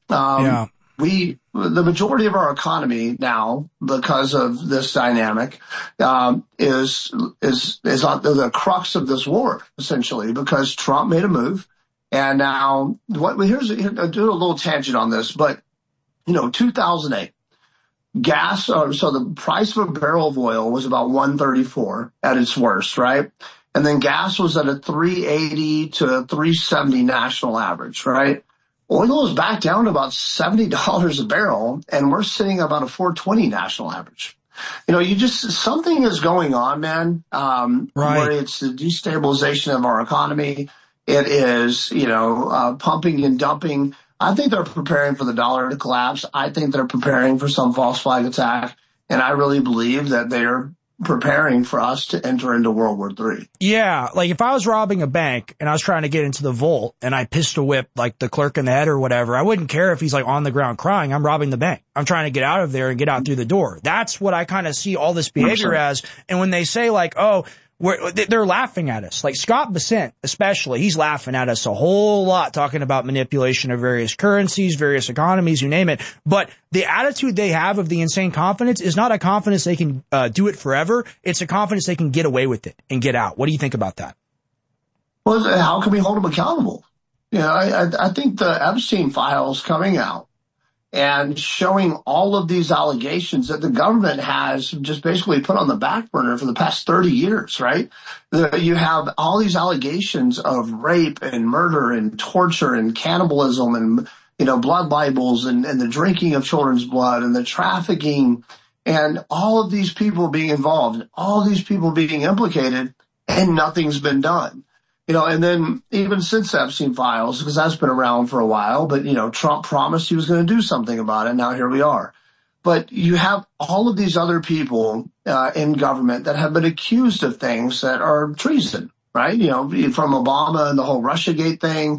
The majority of our economy now, because of this dynamic, is on the crux of this war, essentially, because Trump made a move. And now I'll do a little tangent on this, but 2008 gas, so the price of a barrel of oil was about $1.34 at its worst, right? And then gas was at a $3.80 to $3.70 national average, right? Oil is back down to about $70 a barrel, and we're sitting about a $4.20 national average. Something is going on, man, where it's the destabilization of our economy. It is, pumping and dumping. I think they're preparing for the dollar to collapse. I think they're preparing for some false flag attack. And I really believe that they're preparing for us to enter into World War III. Yeah, like if I was robbing a bank and I was trying to get into the vault and I pistol whip like the clerk in the head or whatever, I wouldn't care if he's like on the ground crying. I'm robbing the bank. I'm trying to get out of there and get out through the door. That's what I kind of see all this behavior as. And when they say like, oh, they're laughing at us. Like Scott Bessent, especially, he's laughing at us a whole lot, talking about manipulation of various currencies, various economies, you name it. But the attitude they have of the insane confidence is not a confidence they can do it forever. It's a confidence they can get away with it and get out. What do you think about that? Well, how can we hold them accountable? I think the Epstein files coming out and showing all of these allegations that the government has just basically put on the back burner for the past 30 years, right? You have all these allegations of rape and murder and torture and cannibalism and, blood libels and the drinking of children's blood and the trafficking and all of these people being involved, all these people being implicated, and nothing's been done. And then even since Epstein files, because that's been around for a while, but, Trump promised he was going to do something about it. Now here we are. But you have all of these other people in government that have been accused of things that are treason, right? From Obama and the whole Russiagate thing,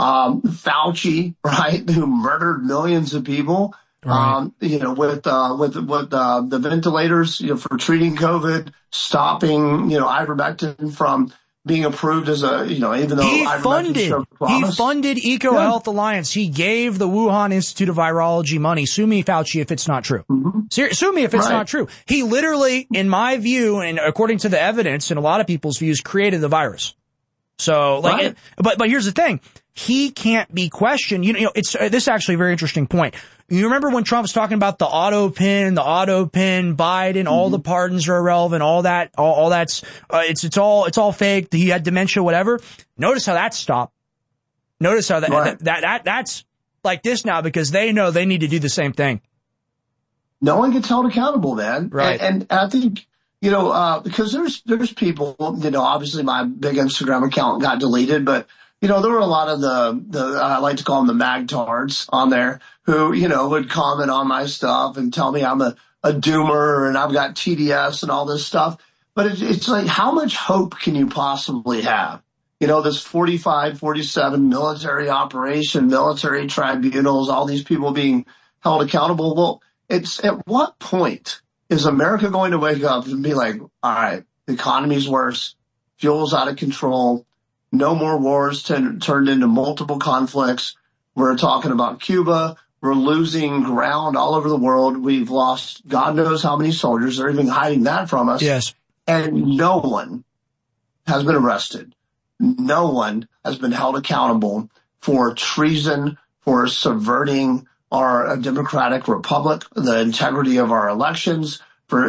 Fauci, right, who murdered millions of people, right. With the ventilators, for treating COVID, stopping, ivermectin from being approved as even though he funded EcoHealth Alliance. He gave the Wuhan Institute of Virology money. Sue me, Fauci, if it's not true. Mm-hmm. Sue me if it's not true. He literally, in my view, and according to the evidence and a lot of people's views, created the virus. So, but here's the thing. He can't be questioned. This is actually a very interesting point. You remember when Trump was talking about the auto pin, Biden, all the pardons are irrelevant, all that's, it's all fake. He had dementia, whatever. Notice how that stopped. Notice how that's like this now because they know they need to do the same thing. No one gets held accountable, man. Right. And I think, because there's people, obviously my big Instagram account got deleted, but there were a lot of the I like to call them the magtards on there who, would comment on my stuff and tell me I'm a doomer and I've got TDS and all this stuff. But it's like, how much hope can you possibly have? This 45, 47 military operation, military tribunals, all these people being held accountable. Well, it's at what point is America going to wake up and be like, all right, The economy's worse. Fuel's out of control. No more wars turned into multiple conflicts. We're talking about Cuba. We're losing ground all over the world. We've lost God knows how many soldiers. They're even hiding that from us. Yes. And no one has been arrested. No one has been held accountable for treason, for subverting our democratic republic, the integrity of our elections.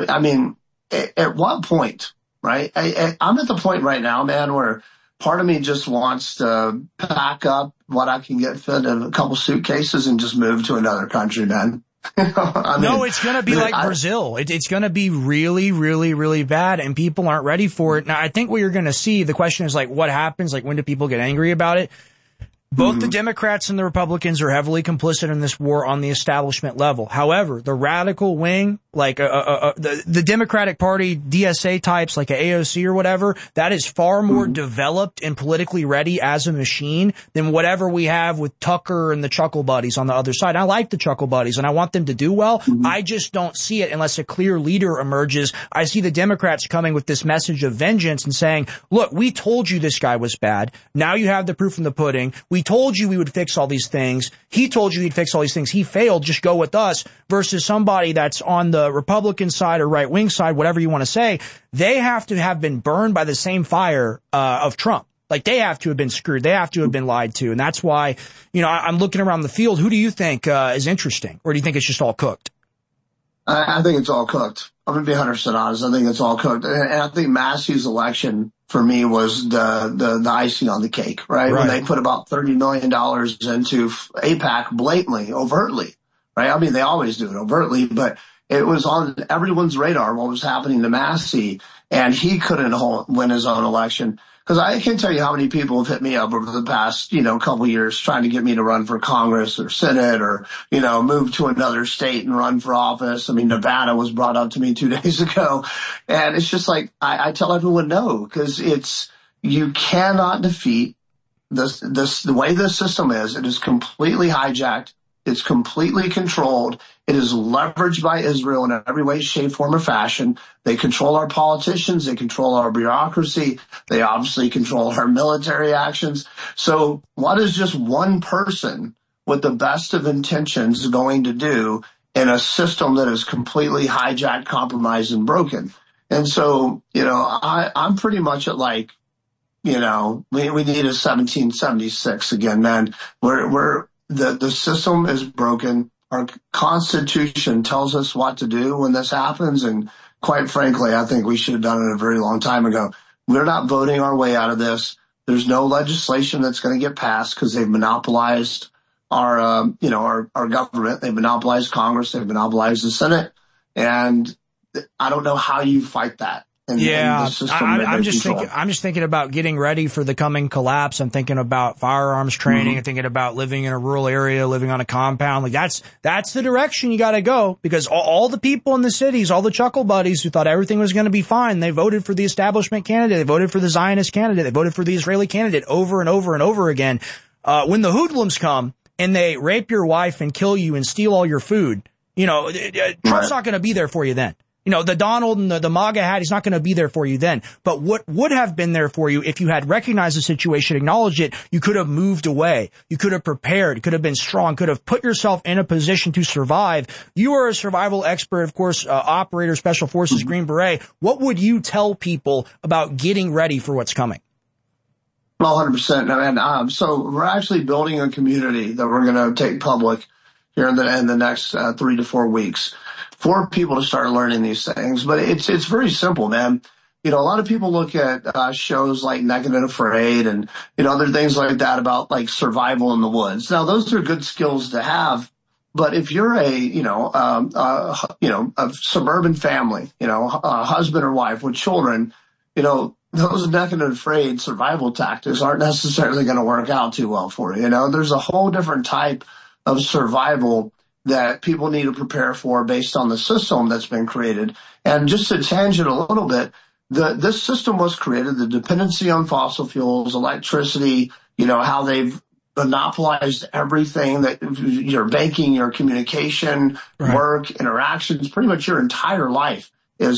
At what point, right? I'm at the point right now, man, where part of me just wants to pack up what I can get fit in a couple suitcases and just move to another country, man. No, it's going to be like Brazil. It's going to be really, really, really bad, and people aren't ready for it. Now, I think what you're going to see, the question is like, what happens? Like, when do people get angry about it? Both the Democrats and the Republicans are heavily complicit in this war on the establishment level. However, the radical wing, like the Democratic Party, DSA types like a AOC or whatever, that is far more developed and politically ready as a machine than whatever we have with Tucker and the Chuckle Buddies on the other side. I like the Chuckle Buddies and I want them to do well. I just don't see it unless a clear leader emerges. I see the Democrats coming with this message of vengeance and saying, look, we told you this guy was bad. Now you have the proof in the pudding. We told you we would fix all these things. He told you he'd fix all these things. He failed. Just go with us. Versus somebody that's on the Republican side or right-wing side, whatever you want to say, they have to have been burned by the same fire of Trump. Like, they have to have been screwed. They have to have been lied to. And that's why, I'm looking around the field. Who do you think is interesting? Or do you think it's just all cooked? I think it's all cooked. I'm going to be 100% honest. I think it's all cooked. And I think Massey's election for me was the icing on the cake, right? When they put about $30 million into AIPAC blatantly, overtly, right? I mean, they always do it overtly, but it was on everyone's radar what was happening to Massey, and he couldn't win his own election. Because I can't tell you how many people have hit me up over the past, couple of years trying to get me to run for Congress or Senate or, move to another state and run for office. I mean, Nevada was brought up to me 2 days ago. And it's just like, I tell everyone no, because you cannot defeat the way this system is. It is completely hijacked. It's completely controlled. It is leveraged by Israel in every way, shape, form, or fashion. They control our politicians. They control our bureaucracy. They obviously control our military actions. So what is just one person with the best of intentions going to do in a system that is completely hijacked, compromised, and broken? And so, I'm pretty much at we need a 1776 again, man. The system is broken. Our Constitution tells us what to do when this happens, and quite frankly, I think we should have done it a very long time ago. We're not voting our way out of this. There's no legislation that's going to get passed because they've monopolized our government. They've monopolized Congress. They've monopolized the Senate, and I don't know how you fight that. I'm just thinking about getting ready for the coming collapse. I'm thinking about firearms training. I'm thinking about living in a rural area, living on a compound. Like that's the direction you got to go, because all the people in the cities, all the Chuckle Buddies who thought everything was going to be fine, they voted for the establishment candidate. They voted for the Zionist candidate. They voted for the Israeli candidate over and over and over again. When the hoodlums come and they rape your wife and kill you and steal all your food, Trump's not going to be there for you then. The Donald and the MAGA hat, he's not going to be there for you then. But what would have been there for you if you had recognized the situation, acknowledged it, you could have moved away. You could have prepared, could have been strong, could have put yourself in a position to survive. You are a survival expert, of course, operator, Special Forces, Green Beret. What would you tell people about getting ready for what's coming? Well, 100%. And so we're actually building a community that we're going to take public here in the next 3 to 4 weeks for people to start learning these things. But it's very simple, man. A lot of people look at shows like Naked and Afraid and, other things like that about like survival in the woods. Now, those are good skills to have. But if you're a suburban family, a husband or wife with children, those Naked and Afraid survival tactics aren't necessarily going to work out too well for you. There's a whole different type of survival that people need to prepare for based on the system that's been created. And just to tangent a little bit, this system was created, the dependency on fossil fuels, electricity, how they've monopolized everything, that your banking, your communication, work, interactions, pretty much your entire life is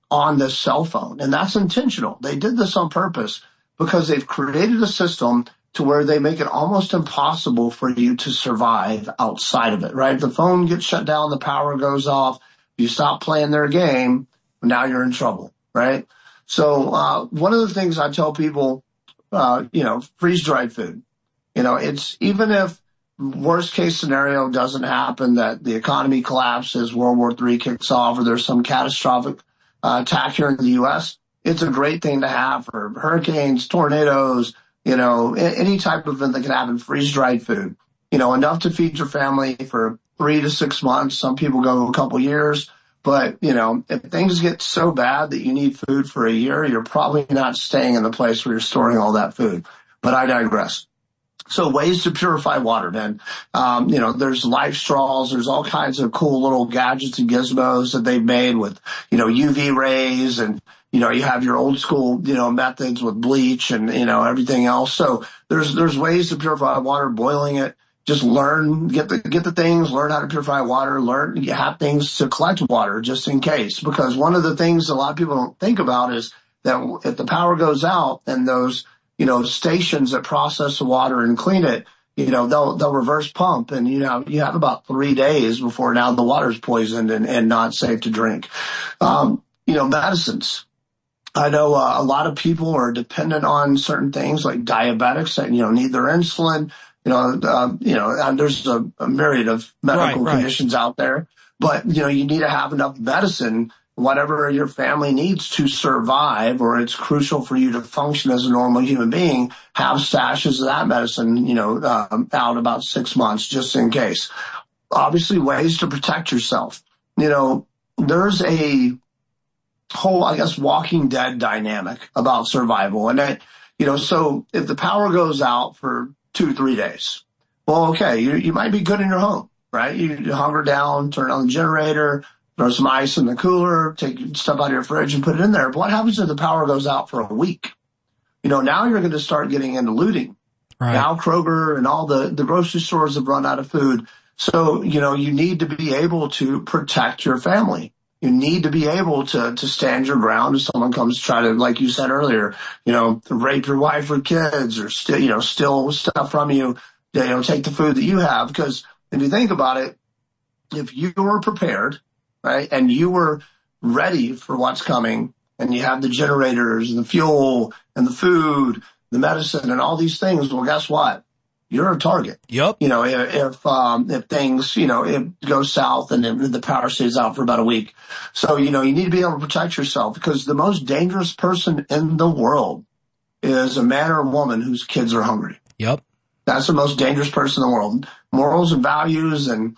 on this cell phone. And that's intentional. They did this on purpose because they've created a system to where they make it almost impossible for you to survive outside of it, right? If the phone gets shut down, the power goes off, you stop playing their game, now you're in trouble, right? So one of the things I tell people, freeze-dried food. It's even if worst case scenario doesn't happen, that the economy collapses, World War III kicks off, or there's some catastrophic attack here in the U.S., it's a great thing to have for hurricanes, tornadoes, any type of event that can happen. Freeze-dried food, enough to feed your family for 3 to 6 months. Some people go a couple years. But, if things get so bad that you need food for a year, you're probably not staying in the place where you're storing all that food. But I digress. So ways to purify water, man. There's life straws. There's all kinds of cool little gadgets and gizmos that they've made with, UV rays, and, you have your old school, methods with bleach and, everything else. So there's ways to purify water, boiling it. Just learn, get the things, learn how to purify water, have things to collect water just in case. Because one of the things a lot of people don't think about is that if the power goes out and those, stations that process the water and clean it, they'll reverse pump, and you have about 3 days before now the water's poisoned and not safe to drink. Medicines. I know a lot of people are dependent on certain things like diabetics that, need their insulin. There's a myriad of medical conditions out there, but, you need to have enough medicine, whatever your family needs to survive, or it's crucial for you to function as a normal human being. Have stashes of that medicine, out about 6 months just in case. Obviously, ways to protect yourself. There's a whole, Walking Dead dynamic about survival. And so if the power goes out for 2-3 days, well, okay, you might be good in your home, right? You hunker down, turn on the generator, throw some ice in the cooler, take stuff out of your fridge and put it in there. But what happens if the power goes out for a week? Now you're going to start getting into looting. Right. Now Kroger and all the grocery stores have run out of food. So, you need to be able to protect your family. You need to be able to stand your ground if someone comes to try to, like you said earlier, rape your wife or kids, or steal stuff from you, take the food that you have. Because if you think about it, if you were prepared, right, and you were ready for what's coming, and you have the generators and the fuel and the food, the medicine and all these things, well, guess what? You're a target. Yep. If things, it goes south and the power stays out for about a week. So, you need to be able to protect yourself, because the most dangerous person in the world is a man or a woman whose kids are hungry. Yep. That's the most dangerous person in the world. Morals and values and,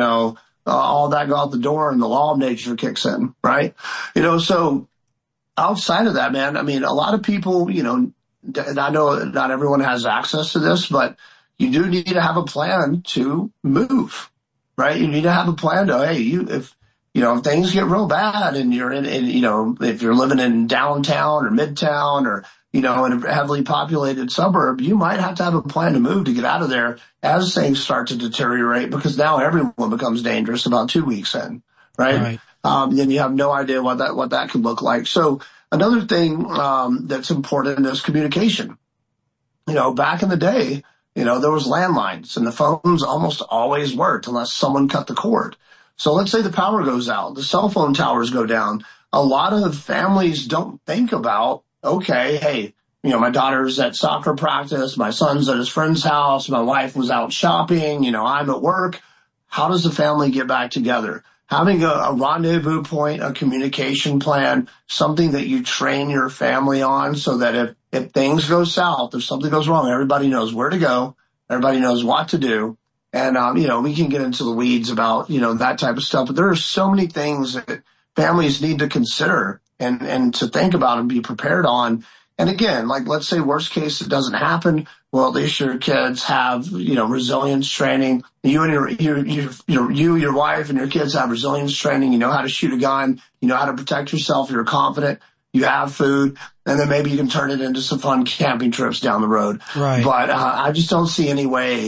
all that go out the door, and the law of nature kicks in, right? So outside of that, man, a lot of people, and I know not everyone has access to this, but you do need to have a plan to move, right? You need to have a plan to, if things get real bad and you're if you're living in downtown or midtown or, in a heavily populated suburb, you might have to have a plan to move to get out of there as things start to deteriorate, because now everyone becomes dangerous about 2 weeks in, right? Then you have no idea what that could look like. So another thing, that's important is communication. Back in the day, there was landlines, and the phones almost always worked unless someone cut the cord. So let's say the power goes out, the cell phone towers go down. A lot of families don't think about, okay, hey, my daughter's at soccer practice, my son's at his friend's house, my wife was out shopping, I'm at work. How does the family get back together? Having a rendezvous point, a communication plan, something that you train your family on, so that if things go south, if something goes wrong, everybody knows where to go, everybody knows what to do. And, we can get into the weeds about, that type of stuff, but there are so many things that families need to consider and to think about and be prepared on. And again, like, let's say worst case, it doesn't happen. Well, at least your kids have, resilience training. You and your wife and your kids have resilience training. You know how to shoot a gun. You know how to protect yourself. You're confident. You have food. And then maybe you can turn it into some fun camping trips down the road. Right. But I just don't see any way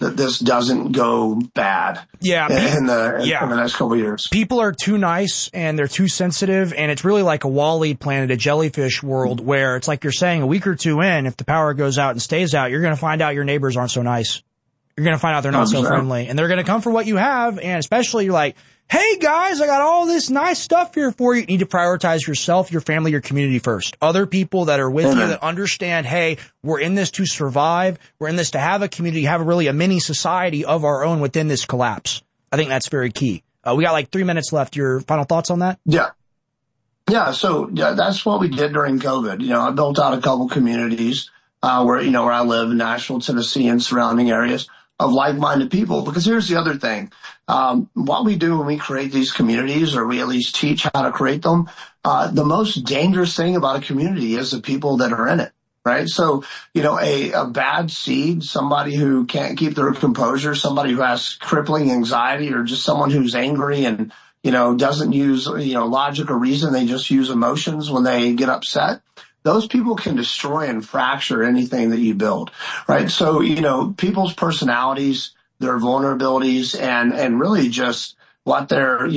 that this doesn't go bad. Yeah. In the next couple of years. People are too nice and they're too sensitive, and it's really like a Wall-E planet, a jellyfish world, where it's like you're saying a week or two in, if the power goes out and stays out, you're going to find out your neighbors aren't so nice. You're going to find out they're not so friendly, and they're going to come for what you have, and especially you're like, hey guys, I got all this nice stuff here for you. You need to prioritize yourself, your family, your community first. Other people that are with you that understand, hey, we're in this to survive. We're in this to have a community, have a mini society of our own within this collapse. I think that's very key. We got like 3 minutes left. Your final thoughts on that? Yeah. Yeah. So that's what we did during COVID. I built out a couple communities, where I live in Nashville, Tennessee and surrounding areas of like-minded people. Because here's the other thing. What we do when we create these communities, or we at least teach how to create them, the most dangerous thing about a community is the people that are in it, right? So, a bad seed, somebody who can't keep their composure, somebody who has crippling anxiety, or just someone who's angry and, doesn't use, logic or reason, they just use emotions when they get upset. Those people can destroy and fracture anything that you build, right? So, people's personalities, their vulnerabilities, and really just what they're,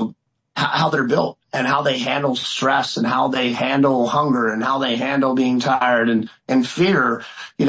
how they're built and how they handle stress and how they handle hunger and how they handle being tired and fear,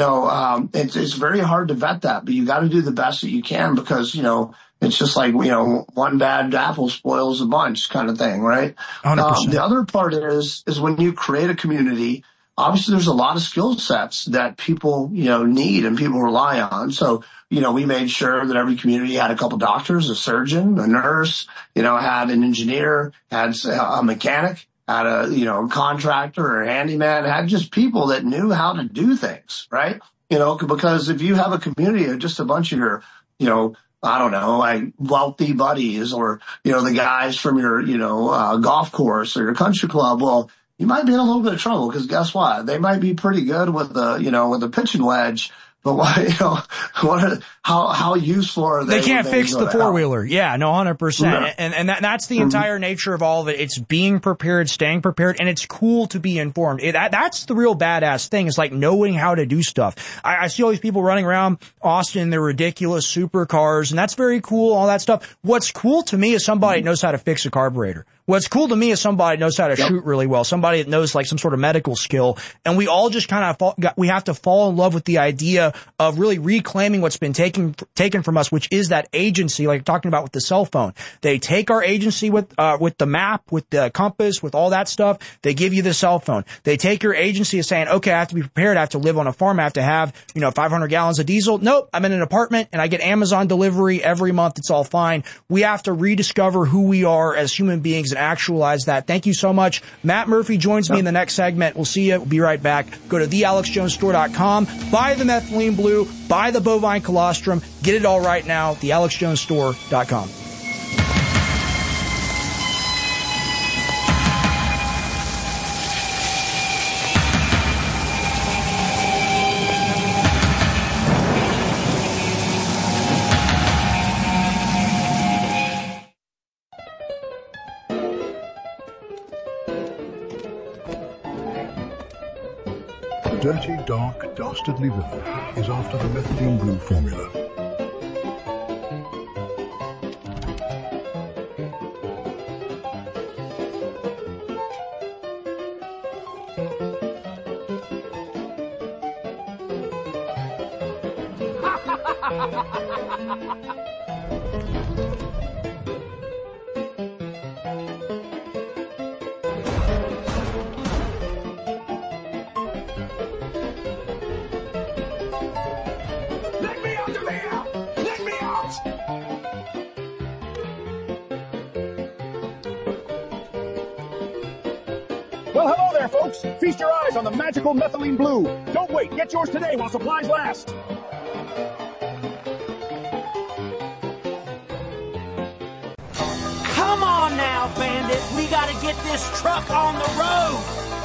it's very hard to vet that, but you got to do the best that you can because, it's just like, one bad apple spoils a bunch kind of thing, right? 100%. The other part is when you create a community, obviously there's a lot of skill sets that people, need and people rely on. So, we made sure that every community had a couple doctors, a surgeon, a nurse, had an engineer, had a mechanic, had a, contractor or a handyman, had just people that knew how to do things, right? Because if you have a community of just a bunch of your, I don't know, like wealthy buddies or, the guys from your, golf course or your country club, well, you might be in a little bit of trouble because guess what? They might be pretty good with the pitching wedge, but how useful are they? They can't fix the four-wheeler. Yeah, no, 100%. Yeah. And that's the entire nature of all of it. It's being prepared, staying prepared, and it's cool to be informed. That's the real badass thing. It's like knowing how to do stuff. I see all these people running around Austin in their ridiculous supercars, and that's very cool, all that stuff. What's cool to me is somebody that knows how to fix a carburetor. What's cool to me is somebody that knows how to shoot really well, somebody that knows like some sort of medical skill. And we all just kind of we have to fall in love with the idea of really reclaiming what's been taken from us, which is that agency, like you're talking about with the cell phone. They take our agency with the map, with the compass, with all that stuff. They give you the cell phone. They take your agency of saying, okay, I have to be prepared. I have to live on a farm. I have to have, 500 gallons of diesel. Nope. I'm in an apartment and I get Amazon delivery every month. It's all fine. We have to rediscover who we are as human beings and actualize that. Thank you so much. Matt Murphy joins me in the next segment. We'll see you. We'll be right back. Go to thealexjonesstore.com. Buy the methylene blue. Buy the bovine colostrum. Get it all right now. thealexjonesstore.com. Dirty, dark, dastardly villain is after the methylene blue formula. Well, hello there, folks. Feast your eyes on the magical methylene blue. Don't wait. Get yours today while supplies last. Come on now, Bandit. We gotta get this truck on the road.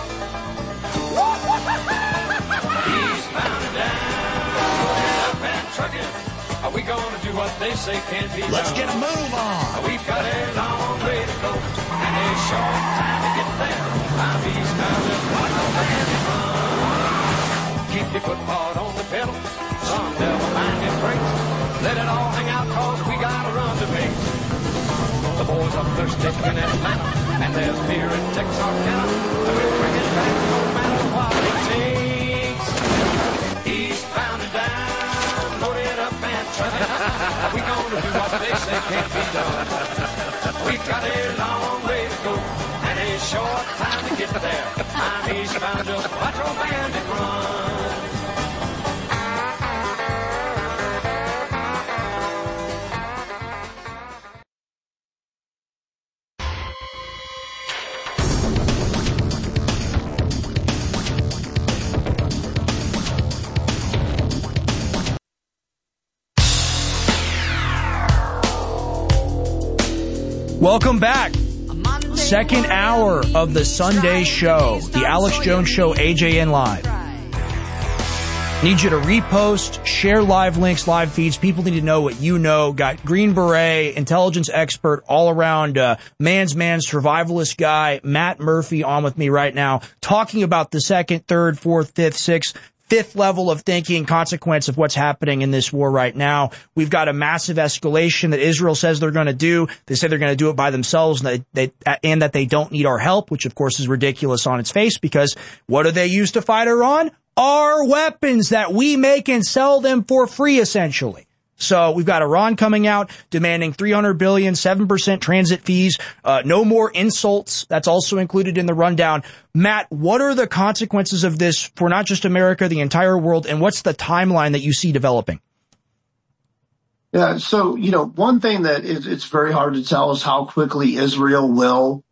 Eastbound and down, up and trucking. Are we gonna do what they say can't be done? Let's get a move on. We've got a long way to go and a short time to get there. I'm eastbound and down. Keep your foot hard on the pedal. Some devil mind your brakes. Let it all hang out, cause we got a run to make. The boys are thirsty in Atlanta, and there's beer in Texarkana, and we'll bring it back no matter what it takes. Eastbound and down, loaded up and trying. We gonna do what they say can't be done. We got a long way to go, and a short time to get there. I'm eastbound, just watch your bandit run. Welcome back. Second hour of the Sunday show, the Alex Jones Show, AJN Live. Need you to repost, share live links, live feeds. People need to know what you know. Got Green Beret, intelligence expert, all around man's man, survivalist guy, Matt Murphy on with me right now, talking about the second, third, fourth, fifth, sixth, fifth level of thinking, consequence of what's happening in this war right now. We've got a massive escalation that Israel says they're going to do. They say they're going to do it by themselves and that they don't need our help, which of course is ridiculous on its face, because what do they use to fight Iran? Our weapons that we make and sell them for free, essentially. So we've got Iran coming out demanding $300 billion, 7% transit fees, no more insults. That's also included in the rundown. Matt, what are the consequences of this for not just America, the entire world, and what's the timeline that you see developing? Yeah, so, one thing that it's very hard to tell is how quickly Israel will,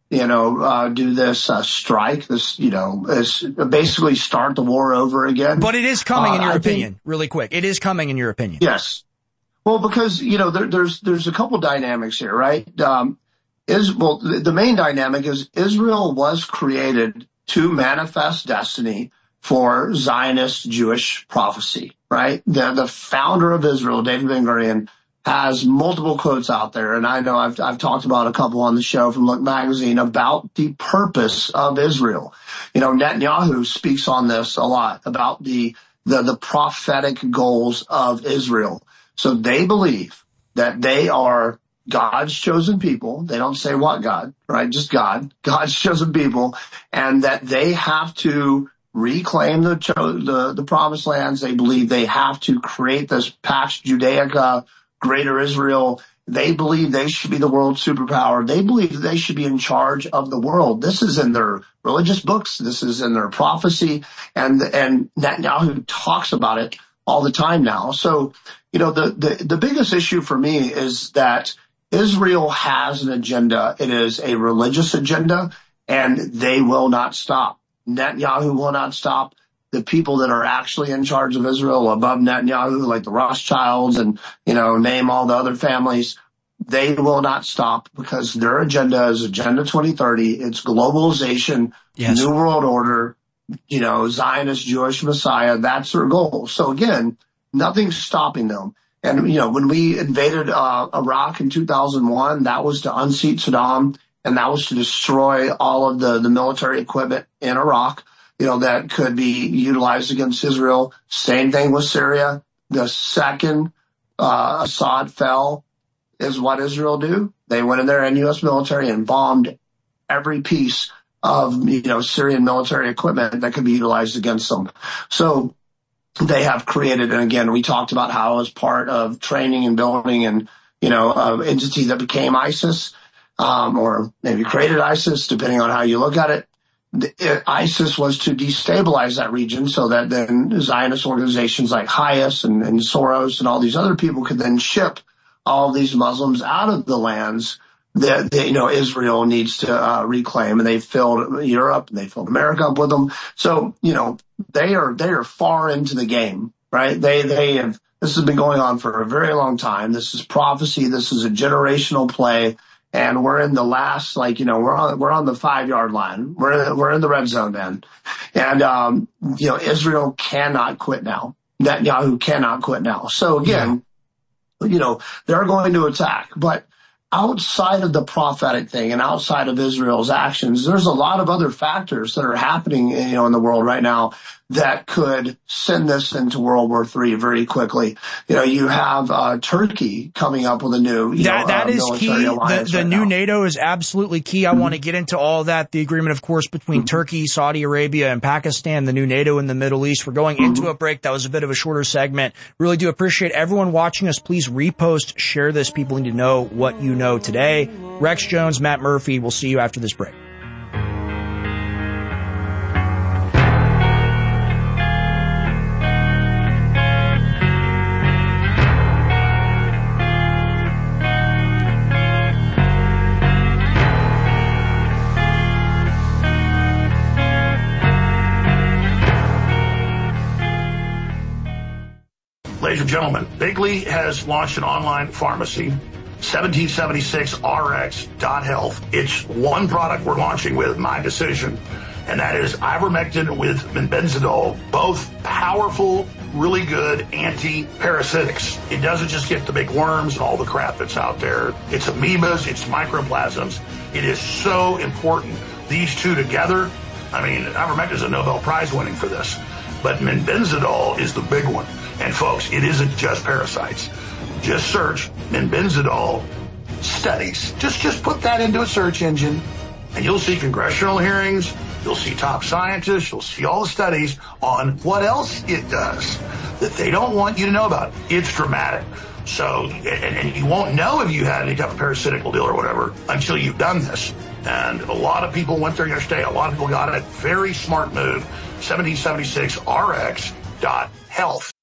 do this strike, this, is basically start the war over again. But it is coming, in your opinion, really quick. It is coming, in your opinion. Yes. Well, because, there's a couple dynamics here, right? The main dynamic is Israel was created to manifest destiny for Zionist Jewish prophecy, right? The founder of Israel, David Ben-Gurion, has multiple quotes out there, and I know I've talked about a couple on the show from Look Magazine about the purpose of Israel. Netanyahu speaks on this a lot about the prophetic goals of Israel. So they believe that they are God's chosen people. They don't say what God, right? Just God, God's chosen people, and that they have to reclaim the promised lands. They believe they have to create this Pax Judaica, Greater Israel. They believe they should be the world superpower. They believe they should be in charge of the world. This is in their religious books. This is in their prophecy, and Netanyahu talks about it all the time now. So, the biggest issue for me is that Israel has an agenda. It is a religious agenda, and they will not stop. Netanyahu will not stop. The people that are actually in charge of Israel above Netanyahu, like the Rothschilds and, name all the other families, they will not stop because their agenda is Agenda 2030. It's globalization, yes. New world order, Zionist Jewish Messiah. That's their goal. So again, nothing's stopping them. And, when we invaded Iraq in 2001, that was to unseat Saddam, and that was to destroy all of the military equipment in Iraq, that could be utilized against Israel. Same thing with Syria. The second Assad fell is what Israel do. They went in there in U.S. military and bombed every piece of, Syrian military equipment that could be utilized against them. So they have created, and again, we talked about how as part of training and building and, an entity that became ISIS, or maybe created ISIS, depending on how you look at it. ISIS was to destabilize that region so that then Zionist organizations like Hayas and Soros and all these other people could then ship all of these Muslims out of the lands that, Israel needs to reclaim. And they filled Europe and they filled America up with them. So, they are far into the game, right? They have, this has been going on for a very long time. This is prophecy. This is a generational play. And we're in the last, we're on the 5-yard line. We're in the red zone then. And, Israel cannot quit now. Netanyahu cannot quit now. So again, they're going to attack. But outside of the prophetic thing and outside of Israel's actions, there's a lot of other factors that are happening, in the world right now that could send this into World War III very quickly. You have Turkey coming up with a new that is key. The new now. NATO is absolutely key. I want to get into all that. The agreement, of course, between Turkey, Saudi Arabia, and Pakistan, the new NATO in the Middle East. We're going into a break. That was a bit of a shorter segment. Really do appreciate everyone watching us. Please repost, share this. People need to know what you know today. Rex Jones, Matt Murphy. We'll see you after this break. Ladies and gentlemen, Bigley has launched an online pharmacy, 1776rx.health. It's one product we're launching with, my decision, and that is ivermectin with benzidol, both powerful, really good anti-parasitics. It doesn't just get the big worms and all the crap that's out there. It's amoebas, it's microplasms. It is so important. These two together, ivermectin is a Nobel Prize winning for this, but benzidol is the big one. And folks, it isn't just parasites. Just search benzidol studies. Just put that into a search engine, and you'll see congressional hearings, you'll see top scientists, you'll see all the studies on what else it does that they don't want you to know about. It's dramatic. So, and you won't know if you had any type of parasitical deal or whatever until you've done this. And a lot of people went there yesterday. A lot of people got it. Very smart move. 1776rx.health.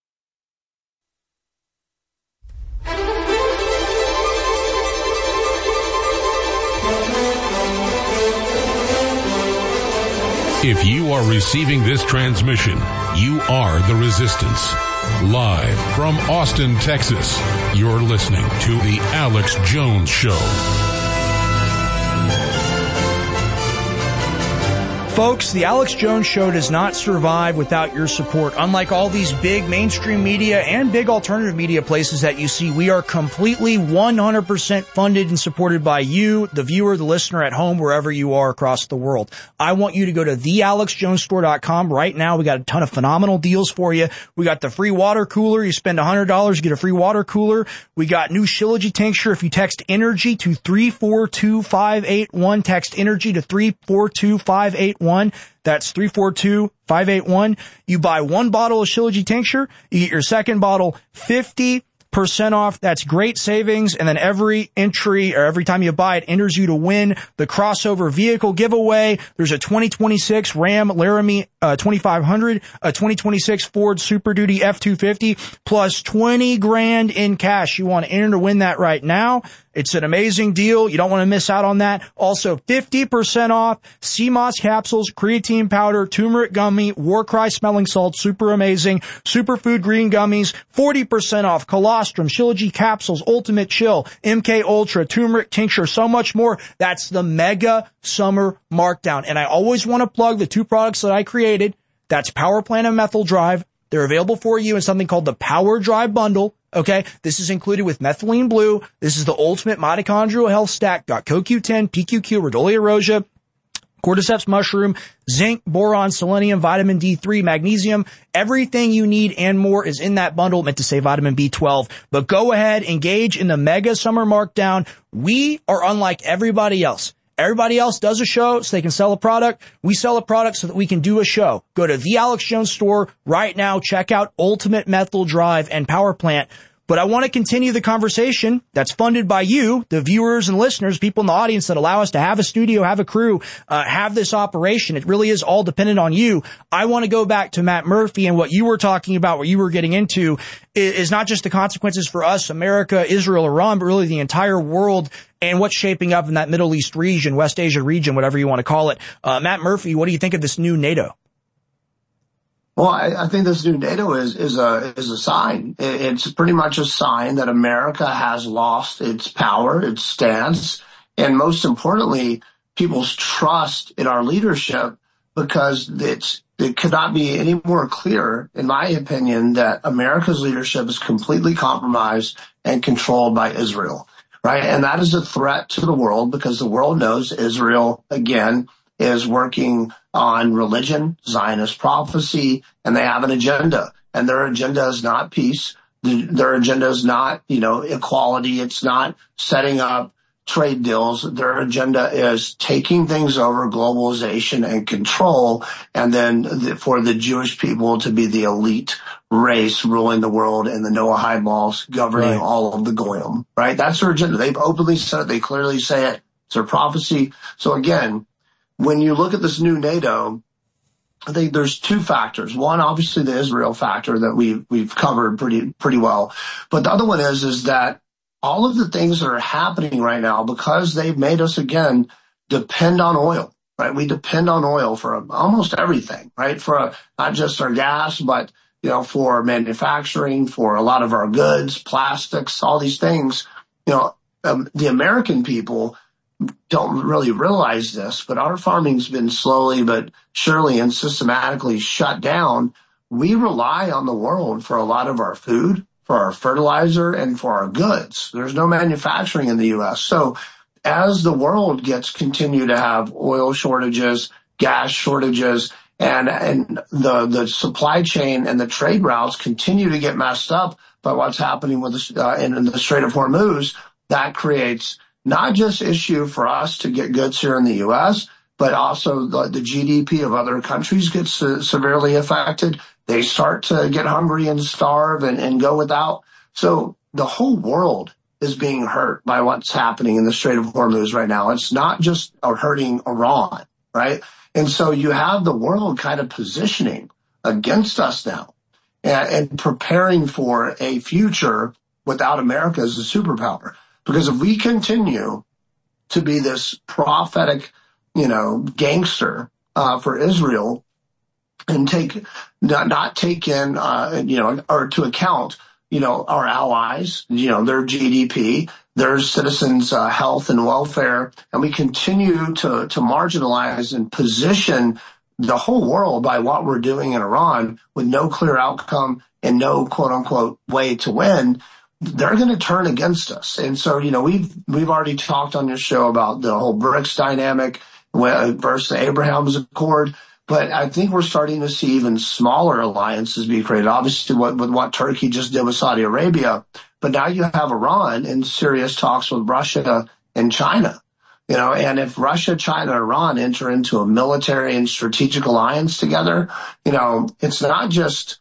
If you are receiving this transmission, you are the Resistance. Live from Austin, Texas, you're listening to The Alex Jones Show. Folks, The Alex Jones Show does not survive without your support. Unlike all these big mainstream media and big alternative media places that you see, we are completely 100% funded and supported by you, the viewer, the listener at home, wherever you are across the world. I want you to go to thealexjonesstore.com right now. We got a ton of phenomenal deals for you. We got the free water cooler. You spend $100, you get a free water cooler. We got new Shilajit tincture. If you text ENERGY to 342581, text ENERGY to 342581. That's 342581. You buy one bottle of Shilajit tincture, you get your second bottle 50% off. That's great savings. And then every entry or every time you buy it enters you to win the crossover vehicle giveaway. There's a 2026 Ram Laramie 2500, a 2026 Ford Super Duty F250 plus 20 grand in cash. You want to enter to win that right now. It's an amazing deal. You don't want to miss out on that. Also, 50% off CMOS capsules, creatine powder, turmeric gummy, Warcry smelling salt, super amazing, superfood green gummies, 40% off colostrum, Shilajit capsules, Ultimate Chill, MK Ultra, turmeric tincture, so much more. That's the mega summer markdown. And I always want to plug the two products that I created. That's Power Plant and Methyl Drive. They're available for you in something called the Power Drive Bundle. Okay, this is included with methylene blue. This is the ultimate mitochondrial health stack. Got CoQ10, PQQ, Rhodolia rosea, cordyceps mushroom, zinc, boron, selenium, vitamin D3, magnesium. Everything you need and more is in that bundle, meant to say vitamin B12. But go ahead, engage in the mega summer markdown. We are unlike everybody else. Everybody else does a show so they can sell a product. We sell a product so that we can do a show. Go to the Alex Jones store right now. Check out Ultimate Methyl Drive and Power Plant. But I want to continue the conversation that's funded by you, the viewers and listeners, people in the audience that allow us to have a studio, have a crew, have this operation. It really is all dependent on you. I want to go back to Matt Murphy and what you were talking about, what you were getting into is not just the consequences for us, America, Israel, Iran, but really the entire world and what's shaping up in that Middle East region, West Asia region, whatever you want to call it. Matt Murphy, what do you think of this new NATO? Well, I think this new NATO is a sign. It's pretty much a sign that America has lost its power, its stance, and most importantly, people's trust in our leadership, because it could not be any more clear, in my opinion, that America's leadership is completely compromised and controlled by Israel. right? And that is a threat to the world because the world knows Israel, again, is working on religion, Zionist prophecy, and they have an agenda. And their agenda is not peace. Their agenda is not, equality. It's not setting up trade deals. Their agenda is taking things over, globalization and control, and then for the Jewish people to be the elite race ruling the world and the Noahide laws governing all of the Goyim, right? That's their agenda. They've openly said it. They clearly say it. It's their prophecy. So again, when you look at this new NATO, I think there's two factors. One, obviously the Israel factor that we've covered pretty well. But the other one is that all of the things that are happening right now, because they've made us, again, depend on oil, right? We depend on oil for almost everything, right? For not just our gas, but, for manufacturing, for a lot of our goods, plastics, all these things. The American people don't really realize this, but our farming's been slowly but surely and systematically shut down. We rely on the world for a lot of our food, for our fertilizer, and for our goods. There's no manufacturing in the U.S. So as the world continue to have oil shortages, gas shortages, and the supply chain and the trade routes continue to get messed up by what's happening with in the Strait of Hormuz, that creates not just issue for us to get goods here in the U.S., but also the GDP of other countries gets severely affected. They start to get hungry and starve and go without. So the whole world is being hurt by what's happening in the Strait of Hormuz right now. It's not just hurting Iran, right? And so you have the world kind of positioning against us now and preparing for a future without America as a superpower. Because if we continue to be this prophetic, gangster for Israel and not take in, or to account, our allies, their GDP, their citizens' health and welfare, and we continue to marginalize and position the whole world by what we're doing in Iran with no clear outcome and no quote unquote way to win, they're going to turn against us. And so, we've already talked on this show about the whole BRICS dynamic versus the Abraham's Accord. But I think we're starting to see even smaller alliances be created, obviously with what Turkey just did with Saudi Arabia. But now you have Iran in serious talks with Russia and China. And if Russia, China, Iran enter into a military and strategic alliance together, it's not just,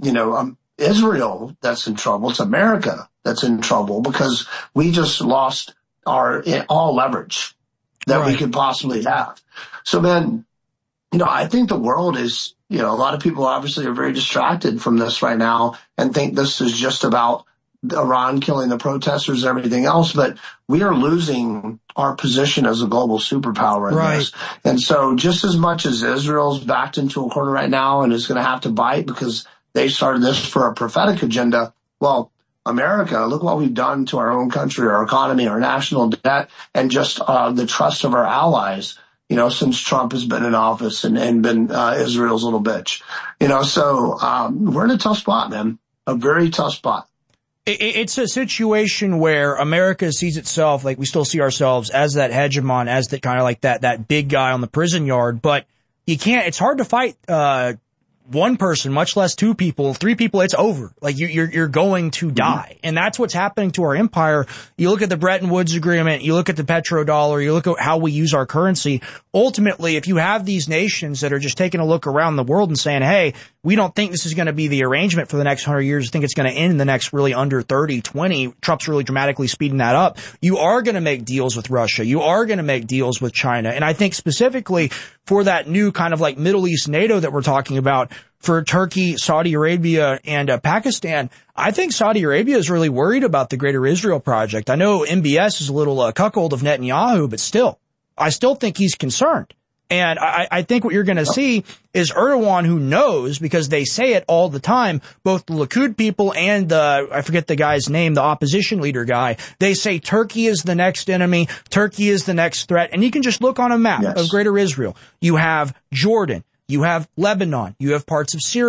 Israel that's in trouble. It's America that's in trouble because we just lost all leverage that we could possibly have. So then, I think the world is, a lot of people obviously are very distracted from this right now and think this is just about Iran killing the protesters and everything else, but we are losing our position as a global superpower in this. And so just as much as Israel's backed into a corner right now and is going to have to bite because they started this for a prophetic agenda, well, America, look what we've done to our own country, our economy, our national debt, and just the trust of our allies, since Trump has been in office and been Israel's little bitch. So we're in a tough spot, man, a very tough spot. It's a situation where America sees itself, like we still see ourselves as that hegemon, as the kind of like that big guy on the prison yard, but it's hard to fight, one person, much less two people, three people, it's over. Like you're going to die. And that's what's happening to our empire. You look at the Bretton Woods Agreement, you look at the petrodollar, you look at how we use our currency. Ultimately, if you have these nations that are just taking a look around the world and saying, hey, we don't think this is going to be the arrangement for the next 100 years. I think it's going to end in the next really under 30, 20. Trump's really dramatically speeding that up. You are going to make deals with Russia. You are going to make deals with China. And I think specifically for that new kind of like Middle East NATO that we're talking about, for Turkey, Saudi Arabia, and Pakistan, I think Saudi Arabia is really worried about the Greater Israel Project. I know MBS is a little cuckold of Netanyahu, but still, I still think he's concerned. And I think what you're going to see is Erdogan, who knows, because they say it all the time, both the Likud people and I forget the guy's name, the opposition leader guy, they say Turkey is the next enemy, Turkey is the next threat. And you can just look on a map of Greater Israel. You have Jordan. You have Lebanon, you have parts of Syria,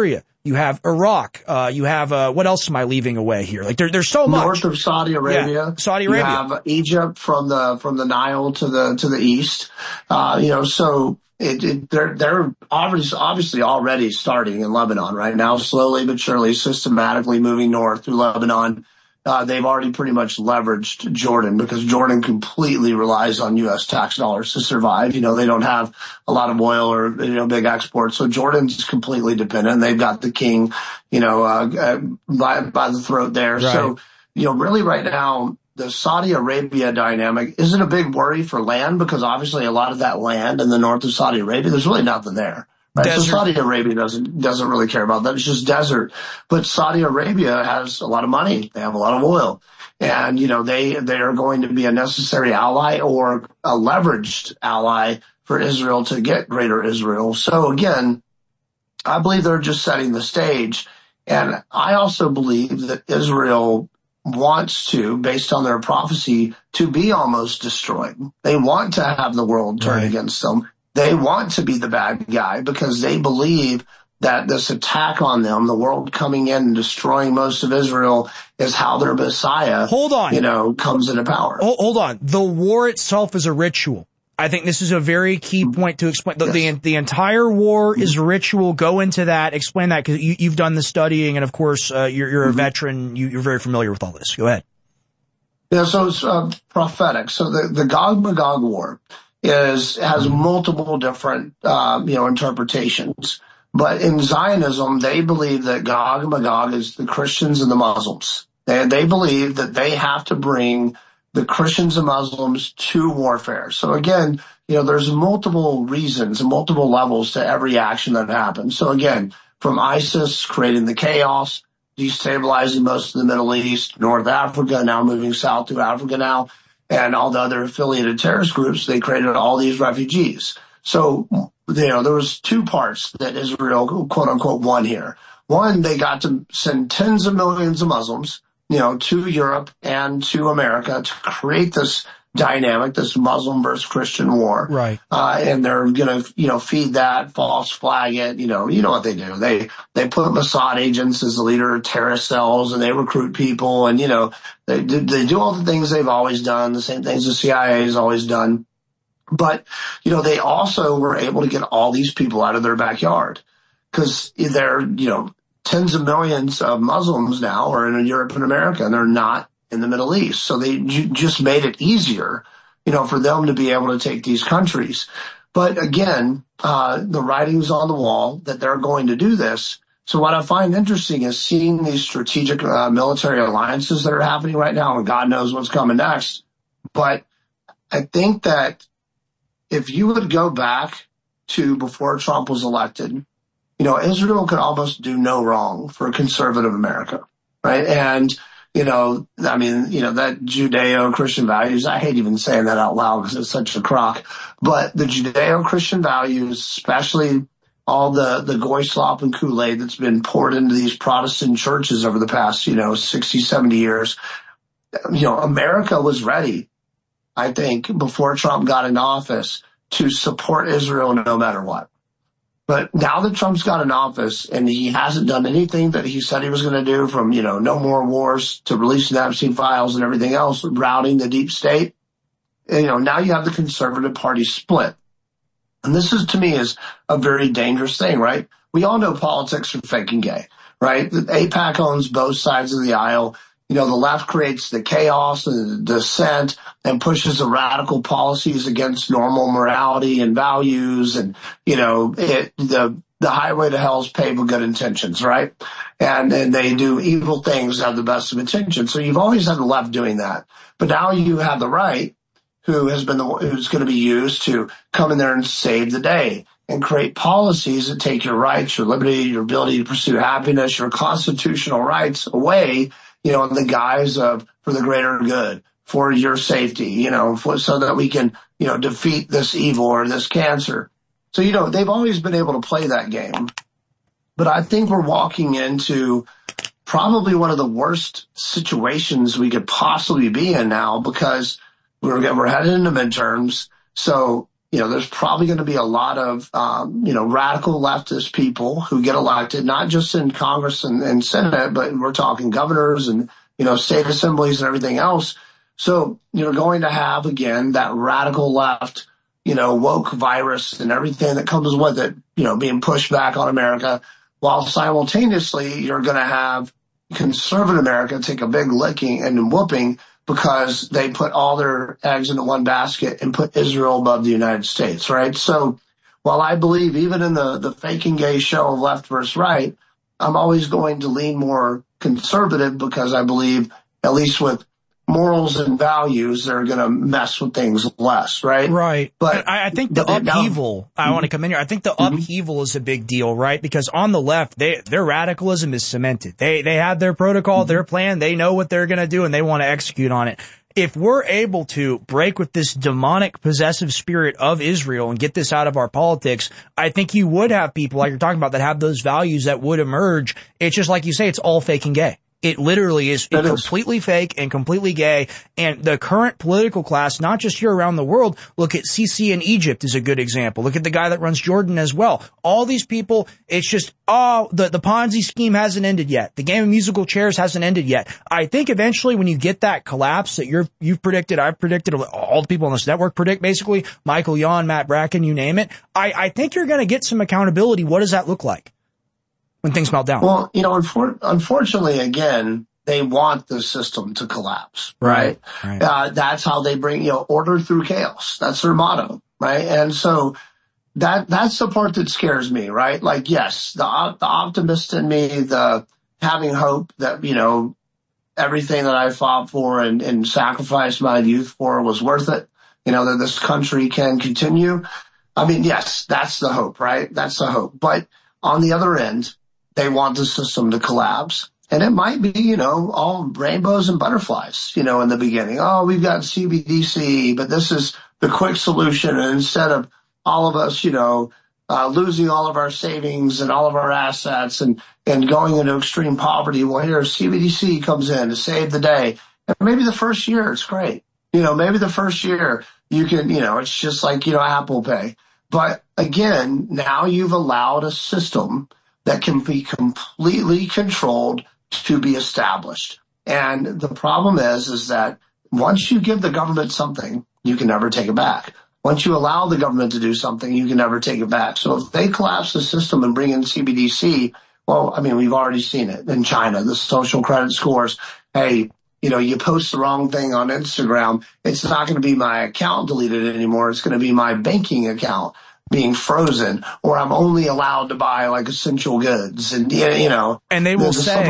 You have Iraq. You have, what else am I leaving away here? Like there's so much. North of Saudi Arabia. Yeah, Saudi Arabia. You have Egypt from the Nile to the east. So they're obviously already starting in Lebanon right now, slowly but surely, systematically moving north through Lebanon. They've already pretty much leveraged Jordan because Jordan completely relies on U.S. tax dollars to survive. They don't have a lot of oil or, big exports. So Jordan's completely dependent. They've got the king, by the throat there. Right. So, really right now, the Saudi Arabia dynamic isn't a big worry for land because obviously a lot of that land in the north of Saudi Arabia, there's really nothing there. Right? So Saudi Arabia doesn't really care about that. It's just desert. But Saudi Arabia has a lot of money. They have a lot of oil. And, they are going to be a necessary ally or a leveraged ally for Israel to get greater Israel. So again, I believe they're just setting the stage. And I also believe that Israel wants to, based on their prophecy, to be almost destroyed. They want to have the world turn against them. They want to be the bad guy because they believe that this attack on them, the world coming in and destroying most of Israel, is how their Messiah, comes into power. Hold on. The war itself is a ritual. I think this is a very key point to explain. The entire war is ritual. Go into that. Explain that because you've done the studying, and of course, you're a veteran. You're very familiar with all this. Go ahead. Yeah, so it's prophetic. So the Gog-Magog war has multiple different, interpretations. But in Zionism, they believe that Gog and Magog is the Christians and the Muslims. They believe that they have to bring the Christians and Muslims to warfare. So again, there's multiple reasons and multiple levels to every action that happens. So again, from ISIS creating the chaos, destabilizing most of the Middle East, North Africa, now moving south to Africa now, and all the other affiliated terrorist groups, they created all these refugees. So, there was two parts that Israel, quote unquote, won here. One, they got to send tens of millions of Muslims, to Europe and to America to create this dynamic, this Muslim versus Christian war. Right. And they're going to, feed that, false flag it, you know what they do. They put Mossad agents as the leader of terrorist cells and they recruit people and, they do all the things they've always done, the same things the CIA has always done. But, they also were able to get all these people out of their backyard because they're, tens of millions of Muslims now are in Europe and America and they're not in the Middle East. So they just made it easier, for them to be able to take these countries. But again, the writing's on the wall that they're going to do this. So what I find interesting is seeing these strategic military alliances that are happening right now, and God knows what's coming next. But I think that if you would go back to before Trump was elected, Israel could almost do no wrong for conservative America, right? And, that Judeo-Christian values, I hate even saying that out loud because it's such a crock, but the Judeo-Christian values, especially all the goy slop and Kool-Aid that's been poured into these Protestant churches over the past, 60, 70 years, America was ready, I think, before Trump got into office to support Israel no matter what. But now that Trump's got in office and he hasn't done anything that he said he was going to do from, no more wars to releasing the Epstein files and everything else, routing the deep state, now you have the conservative party split. And this is, to me, is a very dangerous thing, right? We all know politics are fake and gay, right? AIPAC owns both sides of the aisle. The left creates the chaos and the dissent and pushes the radical policies against normal morality and values. And, the highway to hell is paved with good intentions, right? And they do evil things that have the best of intentions. So you've always had the left doing that. But now you have the right who's going to be used to come in there and save the day and create policies that take your rights, your liberty, your ability to pursue happiness, your constitutional rights away, in the guise of for the greater good, for your safety, so that we can, defeat this evil or this cancer. So, they've always been able to play that game. But I think we're walking into probably one of the worst situations we could possibly be in now because we're headed into midterms. So, there's probably going to be a lot of, radical leftist people who get elected, not just in Congress and Senate, but we're talking governors and, state assemblies and everything else. So you're going to have, again, that radical left, woke virus and everything that comes with it, being pushed back on America, while simultaneously you're going to have conservative America take a big licking and whooping because they put all their eggs into one basket and put Israel above the United States, right? So while I believe even in the fake and gay show of left versus right, I'm always going to lean more conservative because I believe, at least with morals and values, they're going to mess with things less, right? Right. But I think the upheaval, I want to come in here. I think the upheaval is a big deal, right? Because on the left, their radicalism is cemented. They have their protocol, their plan. They know what they're going to do and they want to execute on it. If we're able to break with this demonic possessive spirit of Israel and get this out of our politics, I think you would have people like you're talking about that have those values that would emerge. It's just like you say, it's all fake and gay. It literally is completely fake and completely gay. And the current political class, not just here around the world, look at Sisi in Egypt is a good example. Look at the guy that runs Jordan as well. All these people, it's just, the Ponzi scheme hasn't ended yet. The game of musical chairs hasn't ended yet. I think eventually when you get that collapse that you've predicted, I've predicted, all the people on this network predict basically, Michael Yon, Matt Bracken, you name it. I think you're going to get some accountability. What does that look like when things melt down? Well, unfortunately, again, they want the system to collapse, right? That's how they bring, order through chaos. That's their motto, right? And so that's the part that scares me, right? Like, yes, the optimist in me, the having hope that, everything that I fought for and sacrificed my youth for was worth it, that this country can continue. I mean, yes, that's the hope, right? That's the hope. But on the other end, they want the system to collapse. And it might be, all rainbows and butterflies, in the beginning. Oh, we've got CBDC, but this is the quick solution. And instead of all of us, losing all of our savings and all of our assets and going into extreme poverty, well, here CBDC comes in to save the day. And maybe the first year it's great. Maybe the first year you can, it's just like, Apple Pay. But again, now you've allowed a system that can be completely controlled to be established. And the problem is that once you give the government something, you can never take it back. Once you allow the government to do something, you can never take it back. So if they collapse the system and bring in CBDC, well, I mean, we've already seen it in China, the social credit scores. Hey, you post the wrong thing on Instagram, it's not going to be my account deleted anymore. It's going to be my banking account being frozen, or I'm only allowed to buy like essential goods. And, and they will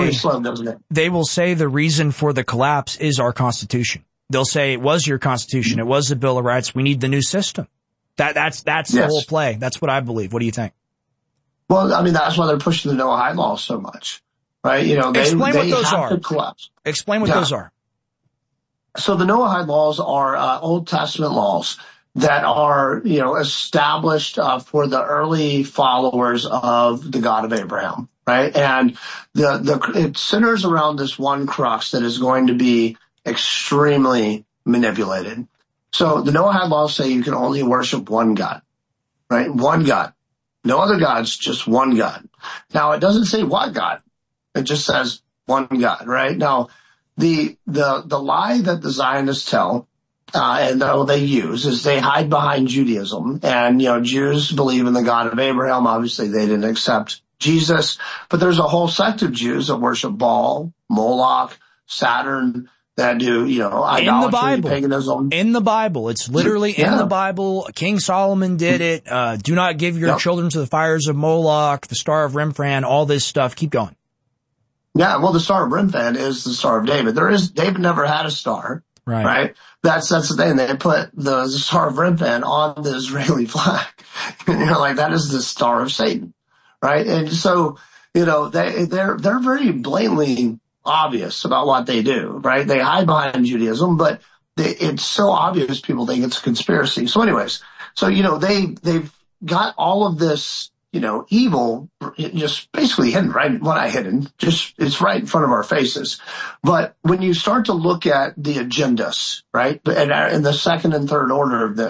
say the reason for the collapse is our Constitution. They'll say it was your Constitution. It was the Bill of Rights. We need the new system. That's the whole play. That's what I believe. What do you think? Well, I mean, that's why they're pushing the Noahide laws so much, right? Explain what those are. To collapse. Explain what those are. So the Noahide laws are Old Testament laws that are, established for the early followers of the God of Abraham, right? And it centers around this one crux that is going to be extremely manipulated. So the Noahide laws say you can only worship one God, right? One God. No other gods, just one God. Now, it doesn't say what God. It just says one God, right? Now, the lie that the Zionists tell and they use is they hide behind Judaism. And, Jews believe in the God of Abraham. Obviously, they didn't accept Jesus. But there's a whole sect of Jews that worship Baal, Moloch, Saturn, that do, idolatry, paganism. In the Bible. It's literally in the Bible. King Solomon did it. Do not give your children to the fires of Moloch, the Star of Remphan, all this stuff. Keep going. Yeah, well, the Star of Remphan is the Star of David. David never had a star. Right? That's the thing. They put the Star of Remphan on the Israeli flag. That is the Star of Satan. Right? And so, they're very blatantly obvious about what they do, right? They hide behind Judaism, but it's so obvious people think it's a conspiracy. So anyways, they've got all of this, evil just basically hidden, right? Well, not hidden, just it's right in front of our faces. But when you start to look at the agendas, right? And in the second and third order of this,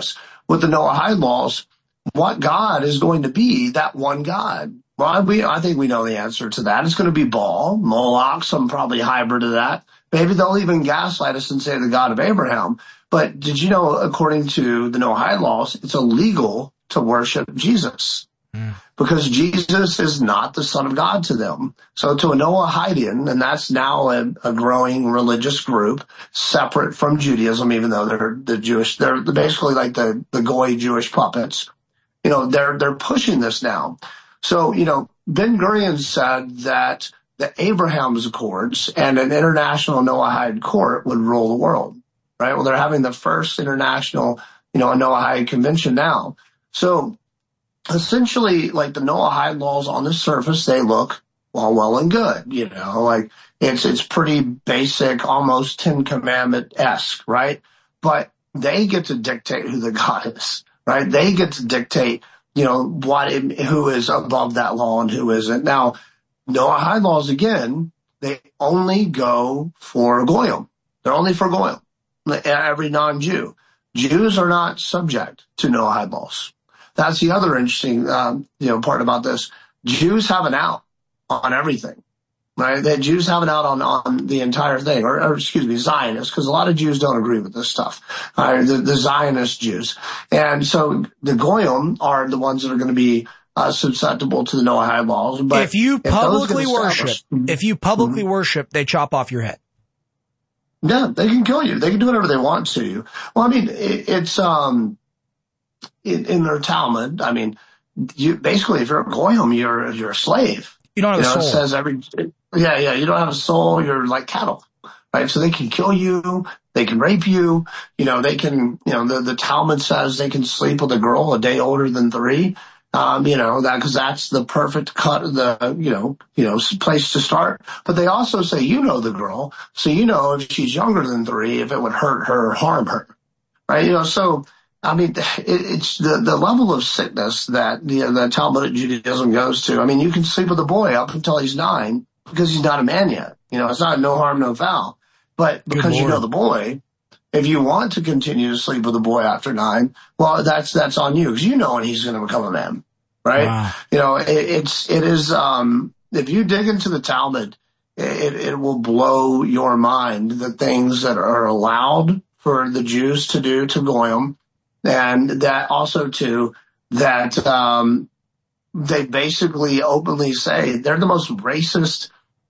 with the Noahide laws, what God is going to be that one God? Well, I think we know the answer to that. It's going to be Baal, Moloch, some probably hybrid of that. Maybe they'll even gaslight us and say the God of Abraham. But did you know, according to the Noahide laws, it's illegal to worship Jesus because Jesus is not the Son of God to them. So to a Noahidean, and that's now a growing religious group separate from Judaism, even though they're basically like the Goy Jewish puppets. They're pushing this now. So, Ben Gurion said that the Abraham's Accords and an international Noahide court would rule the world, right? Well, they're having the first international, Noahide convention now. So essentially, like the Noahide laws on the surface, they look well and good, like it's pretty basic, almost 10 Commandment-esque, right? But they get to dictate who the God is, right? They get to dictate, who is above that law and who isn't. Now, Noahide laws, again, they only go for Goyim. They're only for Goyim, every non-Jew. Jews are not subject to Noahide laws. That's the other interesting, part about this. Jews have an out on everything, right? The Jews have an out on the entire thing, or excuse me, Zionists, because a lot of Jews don't agree with this stuff. The Zionist Jews. And so the Goyim are the ones that are going to be susceptible to the Noahide laws. But if you publicly worship, they chop off your head. Yeah, they can kill you. They can do whatever they want to you. Well, I mean, it's in their Talmud. I mean, basically, if you're a Goyim, you're a slave. You don't have a soul. It says you don't have a soul. You're like cattle, right? So they can kill you. They can rape you. They can. The Talmud says they can sleep with a girl a day older than 3. Because that's the perfect cut of the, place to start. But they also say, the girl, so if she's younger than 3, if it would hurt her or harm her, right? So, I mean, it's the level of sickness that the Talmudic Judaism goes to. I mean, you can sleep with a boy up until he's 9 because he's not a man yet. It's not no harm, no foul. But because you know the boy, if you want to continue to sleep with a boy after 9, well, that's on you because when he's going to become a man, right? Wow. It is, if you dig into the Talmud, it will blow your mind the things that are allowed for the Jews to do to Goyim, and that also too, that, they basically openly say they're the most racist,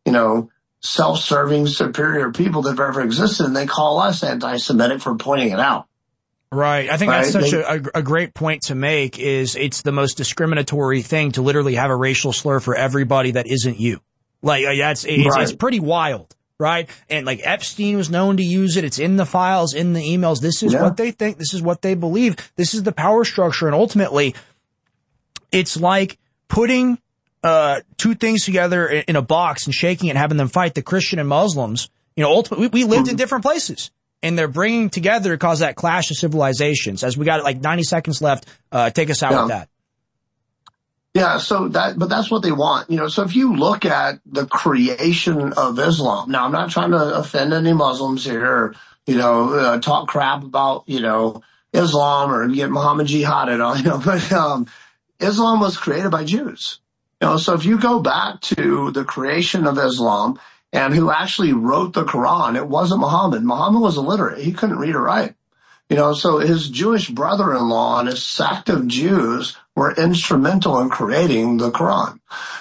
self-serving, superior people that have ever existed, and they call us anti-Semitic for pointing it out. Right. I think that's such a great point to make. Is it's the most discriminatory thing to literally have a racial slur for everybody that isn't you. Like it's pretty wild, right? And like Epstein was known to use it. It's in the files, in the emails. This is what they think. This is what they believe. This is the power structure, and ultimately, it's like putting two things together in a box and shaking it and having them fight. The Christian and Muslims, ultimately, we lived in different places, and they're bringing together to cause that clash of civilizations. As we got like 90 seconds left, take us out with that. Yeah, but that's what they want. So if you look at the creation of Islam, now I'm not trying to offend any Muslims here, talk crap about, Islam or get Muhammad jihaded on, but, Islam was created by Jews. So if you go back to the creation of Islam and who actually wrote the Quran, it wasn't Muhammad. Muhammad was illiterate. He couldn't read or write. So his Jewish brother-in-law and his sect of Jews were instrumental in creating the Quran.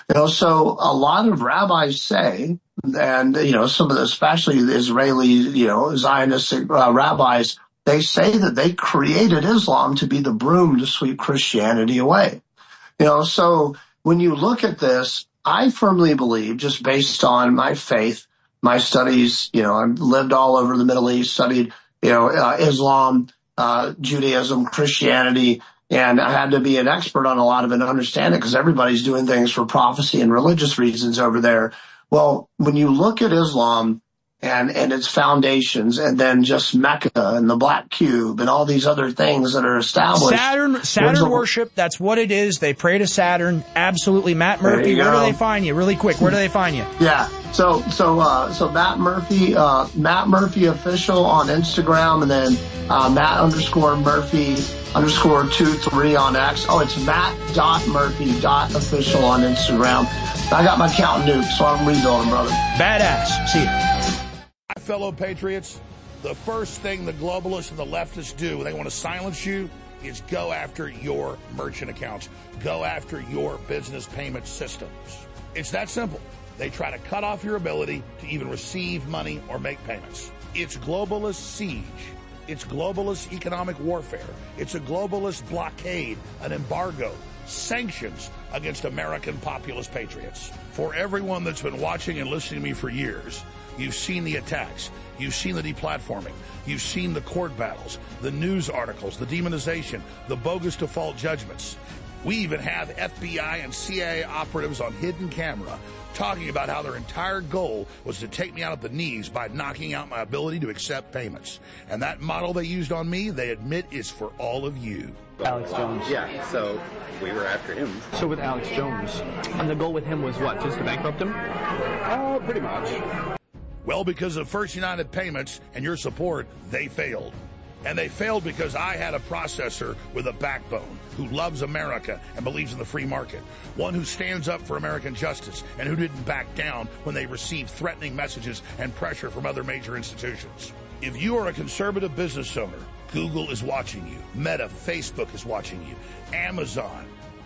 So a lot of rabbis say, and, some of the, especially the Israeli, Zionistic rabbis, they say that they created Islam to be the broom to sweep Christianity away. So when you look at this, I firmly believe, just based on my faith, my studies, I've lived all over the Middle East, studied, Islam, Judaism, Christianity, and I had to be an expert on a lot of it and understand it because everybody's doing things for prophecy and religious reasons over there. Well, when you look at Islam and its foundations, and then just Mecca and the Black Cube and all these other things that are established. Saturn worship, that's what it is. They pray to Saturn. Absolutely. Matt Murphy, where do they find you? Really quick, where do they find you? Yeah. So Matt Murphy official on Instagram, and then Matt_Murphy Matt_23 on X. Oh, it's Matt.Murphy.official on Instagram. I got my Count Nuke, so I'm rebuilding, brother. Badass. See you. My fellow patriots, the first thing the globalists and the leftists do when they want to silence you is go after your merchant accounts. Go after your business payment systems. It's that simple. They try to cut off your ability to even receive money or make payments. It's globalist siege. It's globalist economic warfare. It's a globalist blockade, an embargo, sanctions against American populist patriots. For everyone that's been watching and listening to me for years, you've seen the attacks. You've seen the deplatforming. You've seen the court battles, the news articles, the demonization, the bogus default judgments. We even have FBI and CIA operatives on hidden camera talking about how their entire goal was to take me out at the knees by knocking out my ability to accept payments. And that model they used on me, they admit, is for all of you. Alex Jones. Yeah, so we were after him. So with Alex Jones, and the goal with him was what, just to bankrupt him? Pretty much. Well, because of First United Payments and your support, they failed. And they failed because I had a processor with a backbone who loves America and believes in the free market. One who stands up for American justice and who didn't back down when they received threatening messages and pressure from other major institutions. If you are a conservative business owner, Google is watching you. Meta, Facebook is watching you. Amazon,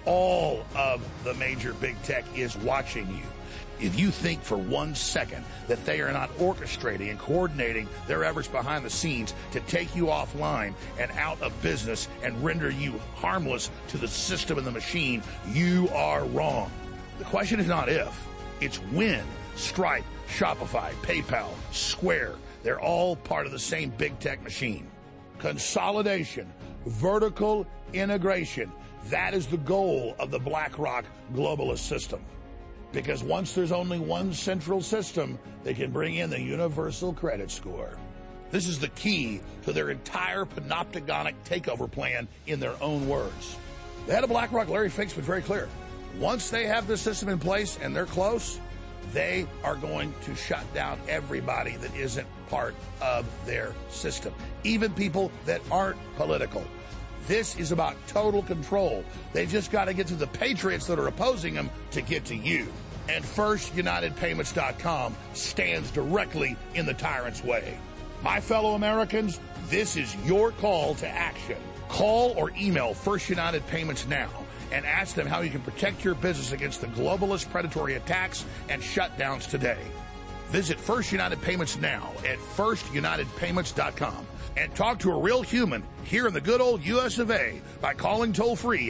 all of the major big tech is watching you. If you think for 1 second that they are not orchestrating and coordinating their efforts behind the scenes to take you offline and out of business and render you harmless to the system and the machine, you are wrong. The question is not if, it's when. Stripe, Shopify, PayPal, Square, they're all part of the same big tech machine. Consolidation, vertical integration, that is the goal of the BlackRock globalist system. Because once there's only one central system, they can bring in the universal credit score. This is the key to their entire panopticonic takeover plan in their own words. The head of BlackRock, Larry Fink's been very clear. Once they have this system in place and they're close, they are going to shut down everybody that isn't part of their system, even people that aren't political. This is about total control. They've just got to get to the patriots that are opposing them to get to you. And FirstUnitedPayments.com stands directly in the tyrant's way. My fellow Americans, this is your call to action. Call or email First United Payments now and ask them how you can protect your business against the globalist predatory attacks and shutdowns today. Visit First United Payments now at FirstUnitedPayments.com and talk to a real human here in the good old U.S. of A. by calling toll-free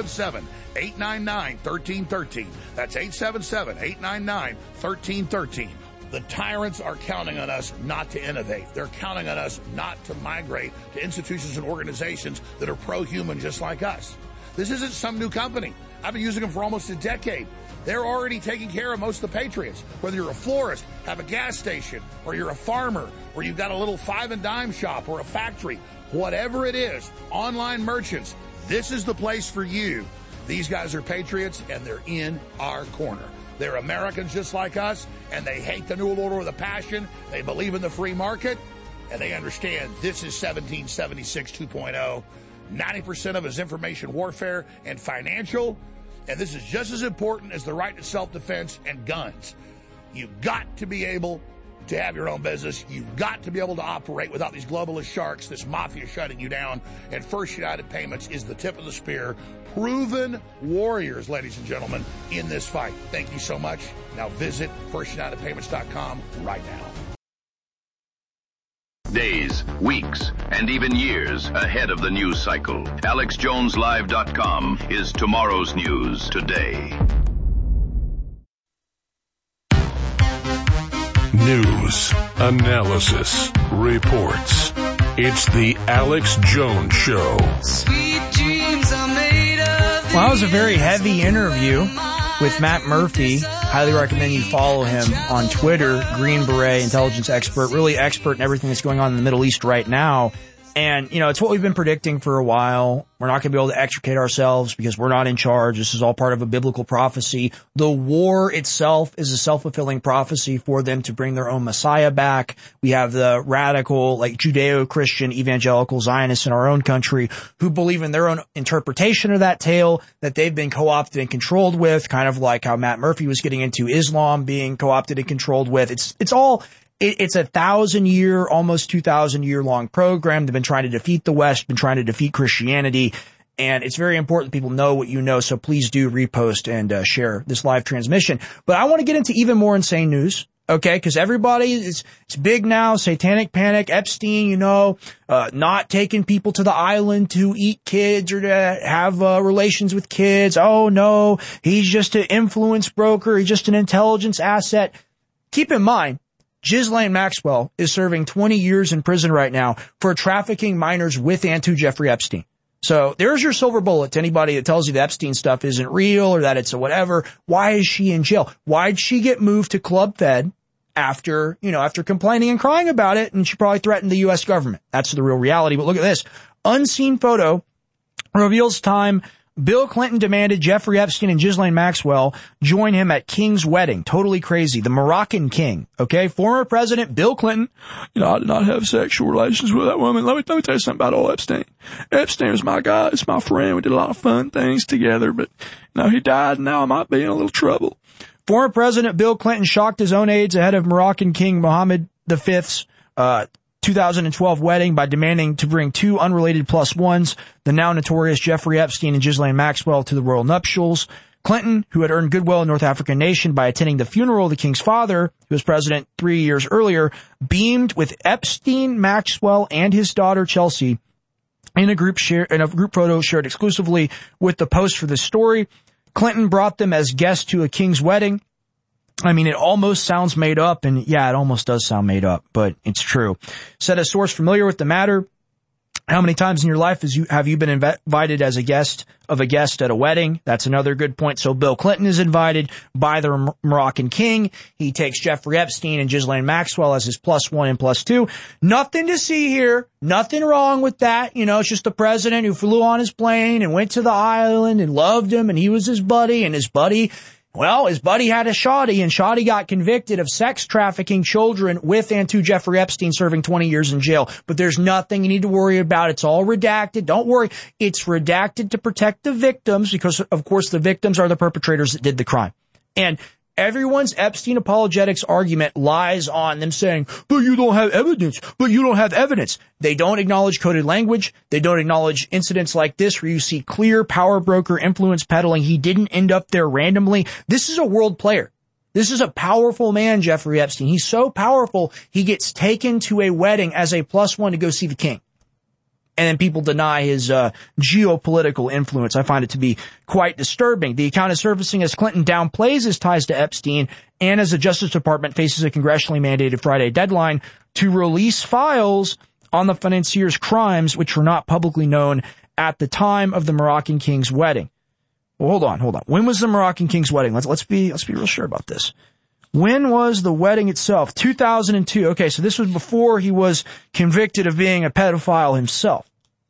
877-899-1313. That's 877-899-1313. The tyrants are counting on us not to innovate. They're counting on us not to migrate to institutions and organizations that are pro-human just like us. This isn't some new company. I've been using them for almost a decade. They're already taking care of most of the patriots. Whether you're a florist, have a gas station, or you're a farmer, or you've got a little five and dime shop or a factory, whatever it is, online merchants, this is the place for you. These guys are patriots and they're in our corner. They're Americans just like us, and they hate the New World Order with a passion. They believe in the free market, and they understand this is 1776 2.0. 90% of it is information warfare and financial, and this is just as important as the right to self-defense and guns. You've got to be able to have your own business. You've got to be able to operate without these globalist sharks, this mafia shutting you down, and First United Payments is the tip of the spear. Proven warriors, ladies and gentlemen, in this fight. Thank you so much. Now visit FirstUnitedPayments.com right now. Days, weeks, and even years ahead of the news cycle. AlexJonesLive.com is tomorrow's news today. News, analysis, reports. It's the Alex Jones Show. Sweet dreams are made of. Well, that was a very heavy interview with Matt Murphy. Highly recommend you follow him on Twitter. Green Beret, intelligence expert, really expert in everything that's going on in the Middle East right now. And, it's what we've been predicting for a while. We're not going to be able to extricate ourselves because we're not in charge. This is all part of a biblical prophecy. The war itself is a self-fulfilling prophecy for them to bring their own Messiah back. We have the radical, Judeo-Christian evangelical Zionists in our own country who believe in their own interpretation of that tale that they've been co-opted and controlled with, kind of like how Matt Murphy was getting into Islam being co-opted and controlled with. It's a 1,000-year, almost 2,000-year long program. They've been trying to defeat the West, been trying to defeat Christianity. And it's very important that people know what you know. So please do repost and share this live transmission. But I want to get into even more insane news. Okay. Cause everybody it's big now. Satanic panic, Epstein, not taking people to the island to eat kids or to have relations with kids. Oh no, he's just an influence broker. He's just an intelligence asset. Keep in mind, Ghislaine Maxwell is serving 20 years in prison right now for trafficking minors with and to Jeffrey Epstein. So there's your silver bullet to anybody that tells you the Epstein stuff isn't real or that it's a whatever. Why is she in jail? Why'd she get moved to Club Fed after complaining and crying about it? And she probably threatened the U.S. government. That's the real reality. But look at this. Unseen photo reveals time Bill Clinton demanded Jeffrey Epstein and Ghislaine Maxwell join him at King's wedding. Totally crazy. The Moroccan king. Okay. Former President Bill Clinton. I did not have sexual relations with that woman. Let me tell you something about old Epstein. Epstein was my guy. It's my friend. We did a lot of fun things together, but he died and now I might be in a little trouble. Former President Bill Clinton shocked his own aides ahead of Moroccan King Mohammed V's 2012 wedding by demanding to bring two unrelated plus ones, the now notorious Jeffrey Epstein and Ghislaine Maxwell, to the royal nuptials. Clinton, who had earned goodwill in North African nation by attending the funeral of the king's father, who was president 3 years earlier, beamed with Epstein, Maxwell, and his daughter Chelsea in a group photo shared exclusively with the Post for this story. Clinton brought them as guests to a king's wedding. It almost sounds made up, and yeah, it almost does sound made up, but it's true. Said a source familiar with the matter, how many times in your life have you been invited as a guest at a wedding? That's another good point. So Bill Clinton is invited by the Moroccan king. He takes Jeffrey Epstein and Ghislaine Maxwell as his plus one and plus two. Nothing to see here. Nothing wrong with that. It's just the president who flew on his plane and went to the island and loved him, and he was his buddy, and his buddy had a shoddy, and shoddy got convicted of sex trafficking children with and to Jeffrey Epstein, serving 20 years in jail. But there's nothing you need to worry about. It's all redacted. Don't worry. It's redacted to protect the victims because, of course, the victims are the perpetrators that did the crime. And everyone's Epstein apologetics argument lies on them saying, but you don't have evidence. They don't acknowledge coded language. They don't acknowledge incidents like this where you see clear power broker influence peddling. He didn't end up there randomly. This is a world player. This is a powerful man, Jeffrey Epstein. He's so powerful, he gets taken to a wedding as a plus one to go see the king. And then people deny his geopolitical influence. I find it to be quite disturbing. The account is surfacing as Clinton downplays his ties to Epstein and as the Justice Department faces a congressionally mandated Friday deadline to release files on the financier's crimes, which were not publicly known at the time of the Moroccan king's wedding. Well, hold on. When was the Moroccan king's wedding? Let's be real sure about this. When was the wedding itself? 2002. Okay, so this was before he was convicted of being a pedophile himself.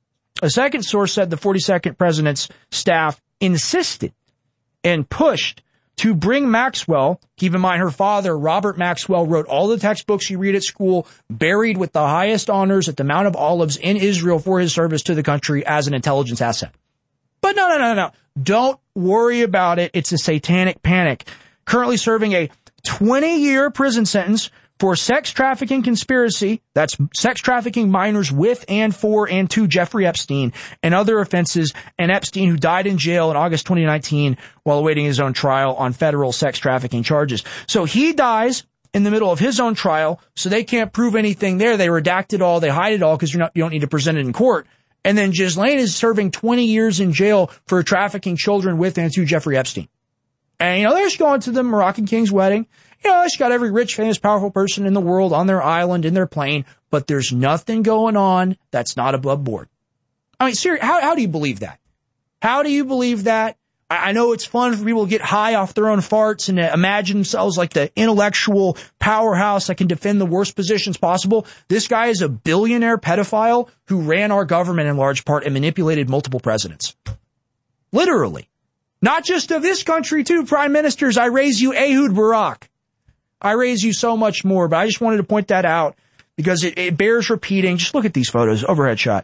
A second source said the 42nd president's staff insisted and pushed to bring Maxwell. Keep in mind, her father, Robert Maxwell, wrote all the textbooks you read at school, buried with the highest honors at the Mount of Olives in Israel for his service to the country as an intelligence asset. But no. Don't worry about it. It's a satanic panic. Currently serving a 20-year prison sentence for sex trafficking conspiracy, that's sex trafficking minors with and for and to Jeffrey Epstein, and other offenses, and Epstein, who died in jail in August 2019 while awaiting his own trial on federal sex trafficking charges. So he dies in the middle of his own trial, so they can't prove anything there. They redact it all, they hide it all because you don't need to present it in court. And then Ghislaine is serving 20 years in jail for trafficking children with and to Jeffrey Epstein. And, they're just going to the Moroccan king's wedding. She's got every rich, famous, powerful person in the world on their island, in their plane, but there's nothing going on that's not above board. Seriously, how do you believe that? How do you believe that I know it's fun for people to get high off their own farts and to imagine themselves like the intellectual powerhouse that can defend the worst positions possible. This guy is a billionaire pedophile who ran our government in large part and manipulated multiple presidents. Literally. Not just of this country, too. Prime ministers, I raise you Ehud Barak. I raise you so much more, but I just wanted to point that out because it bears repeating. Just look at these photos. Overhead shot.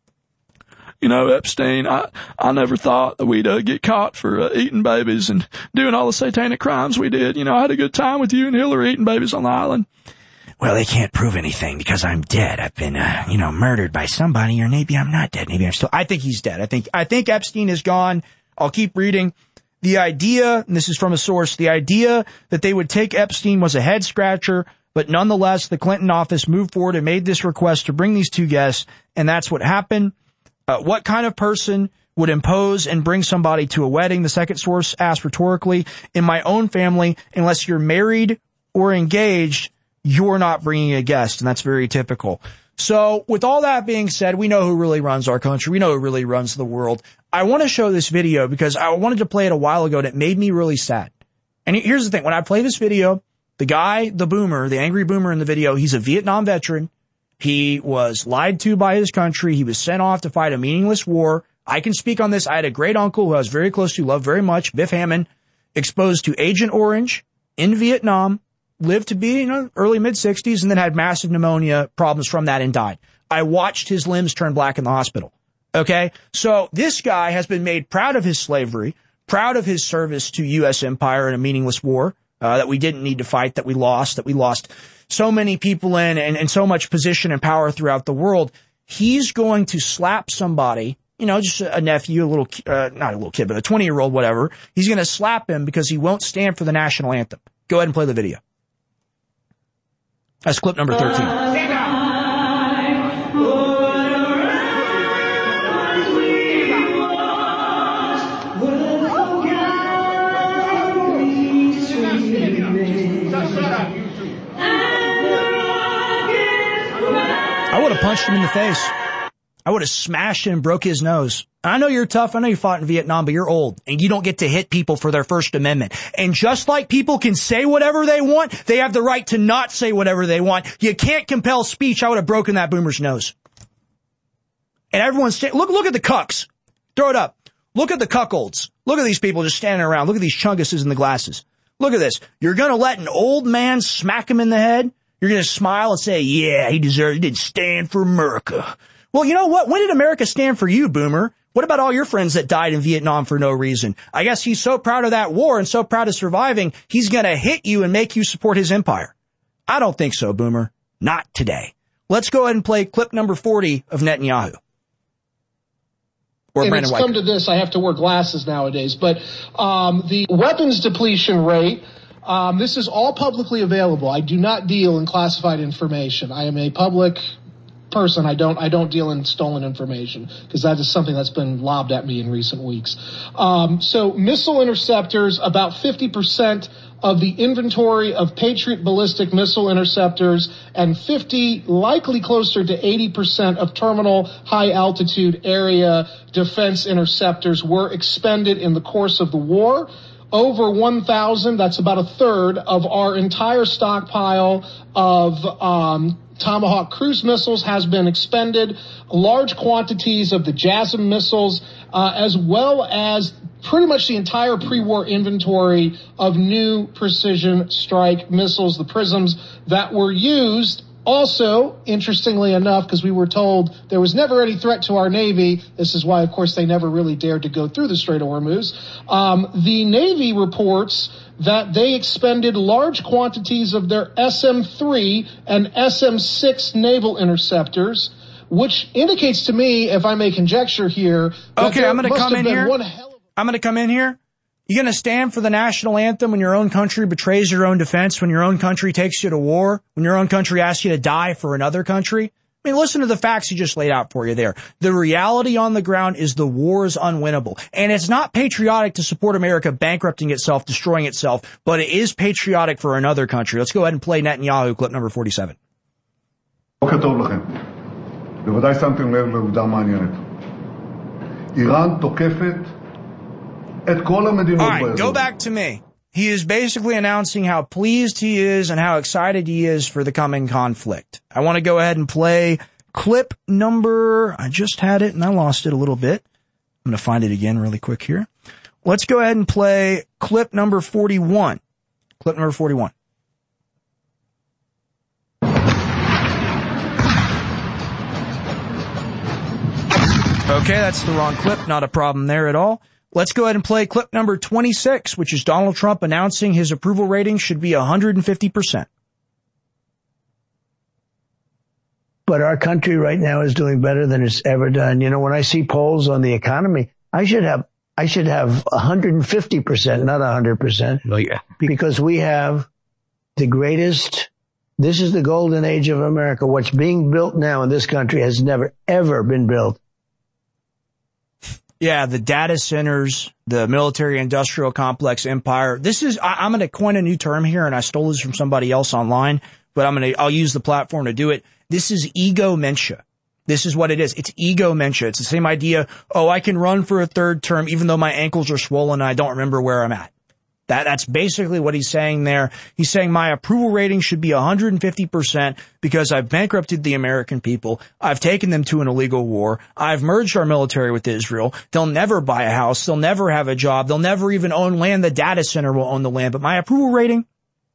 You know, Epstein, I never thought that we'd get caught for eating babies and doing all the satanic crimes we did. You know, I had a good time with you and Hillary eating babies on the island. Well, they can't prove anything because I'm dead. I've been, murdered by somebody, or maybe I'm not dead. Maybe I'm still, I think he's dead. I think Epstein is gone. I'll keep reading. The idea, and this is from a source, the idea that they would take Epstein was a head scratcher, but nonetheless, the Clinton office moved forward and made this request to bring these two guests, and that's what happened. What kind of person would impose and bring somebody to a wedding? The second source asked rhetorically, in my own family, unless you're married or engaged, you're not bringing a guest, and that's very typical. So with all that being said, we know who really runs our country. We know who really runs the world. I want to show this video because I wanted to play it a while ago and it made me really sad. And here's the thing. When I play this video, the guy, the boomer, the angry boomer in the video, he's a Vietnam veteran. He was lied to by his country. He was sent off to fight a meaningless war. I can speak on this. I had a great uncle who I was very close to, loved very much, Biff Hammond, exposed to Agent Orange in Vietnam, lived to be, early mid-60s, and then had massive pneumonia problems from that and died. I watched his limbs turn black in the hospital. Okay? So this guy has been made proud of his slavery, proud of his service to U.S. empire in a meaningless war, that we didn't need to fight, that we lost so many people in and so much position and power throughout the world. He's going to slap somebody, just a nephew, not a little kid, but a 20-year-old, whatever. He's going to slap him because he won't stand for the national anthem. Go ahead and play the video. That's clip number 13. I would have punched him in the face. I would have smashed him and broke his nose. I know you're tough. I know you fought in Vietnam, but you're old and you don't get to hit people for their First Amendment. And just like people can say whatever they want, they have the right to not say whatever they want. You can't compel speech. I would have broken that boomer's nose. And everyone's look at the cucks. Throw it up. Look at the cuckolds. Look at these people just standing around. Look at these chunguses in the glasses. Look at this. You're going to let an old man smack him in the head? You're going to smile and say, yeah, he didn't stand for America. Well, you know what? When did America stand for you, boomer? What about all your friends that died in Vietnam for no reason? I guess he's so proud of that war and so proud of surviving, he's going to hit you and make you support his empire. I don't think so, boomer. Not today. Let's go ahead and play clip number 40 of Netanyahu. And it's come to this, I have to wear glasses nowadays, but the weapons depletion rate, this is all publicly available. I do not deal in classified information. I am a public person. I don't deal in stolen information because that is something that's been lobbed at me in recent weeks. So missile interceptors, about 50% of the inventory of Patriot ballistic missile interceptors and 50, likely closer to 80% of terminal high altitude area defense interceptors were expended in the course of the war. Over 1,000, that's about a third of our entire stockpile of Tomahawk cruise missiles has been expended. Large quantities of the JASSM missiles, as well as pretty much the entire pre-war inventory of new precision strike missiles, the PrSMs that were used. Also, interestingly enough, because we were told there was never any threat to our Navy, this is why, of course, they never really dared to go through the Strait of Hormuz, the Navy reports that they expended large quantities of their SM-3 and SM-6 naval interceptors, which indicates to me, if I may conjecture here, that okay, I'm going to come in here. I'm going to come in here. You going to stand for the national anthem when your own country betrays your own defense, when your own country takes you to war, when your own country asks you to die for another country? I mean, listen to the facts he just laid out for you there. The reality on the ground is the war is unwinnable. And it's not patriotic to support America bankrupting itself, destroying itself, but it is patriotic for another country. Let's go ahead and play Netanyahu, clip number 47. בוקר טוב לכם. בוודאי שמתם לב לעובדה מעניינת. איראן תוקפת All right, go back to me. He is basically announcing how pleased he is and how excited he is for the coming conflict. I want to go ahead and play clip number, I just had it and I lost it a little bit. I'm going to find it again really quick here. Let's go ahead and play clip number 41. Clip number 41. Okay, that's the wrong clip. Not a problem there at all. Let's go ahead and play clip number 26, which is Donald Trump announcing his approval rating should be 150%. But our country right now is doing better than it's ever done. You know, when I see polls on the economy, I should have 150%, not 100%. Well, yeah. Because we have the greatest, this is the golden age of America. What's being built now in this country has never, ever been built. Yeah, the data centers, the military-industrial complex empire. This is, I'm going to coin a new term here, and I stole this from somebody else online, but I'll use the platform to do it. This is ego-mentia. This is what it is. It's ego-mentia. It's the same idea, I can run for a third term even though my ankles are swollen and I don't remember where I'm at. That's basically what he's saying there. He's saying my approval rating should be 150% because I've bankrupted the American people. I've taken them to an illegal war. I've merged our military with Israel. They'll never buy a house. They'll never have a job. They'll never even own land. The data center will own the land. But my approval rating,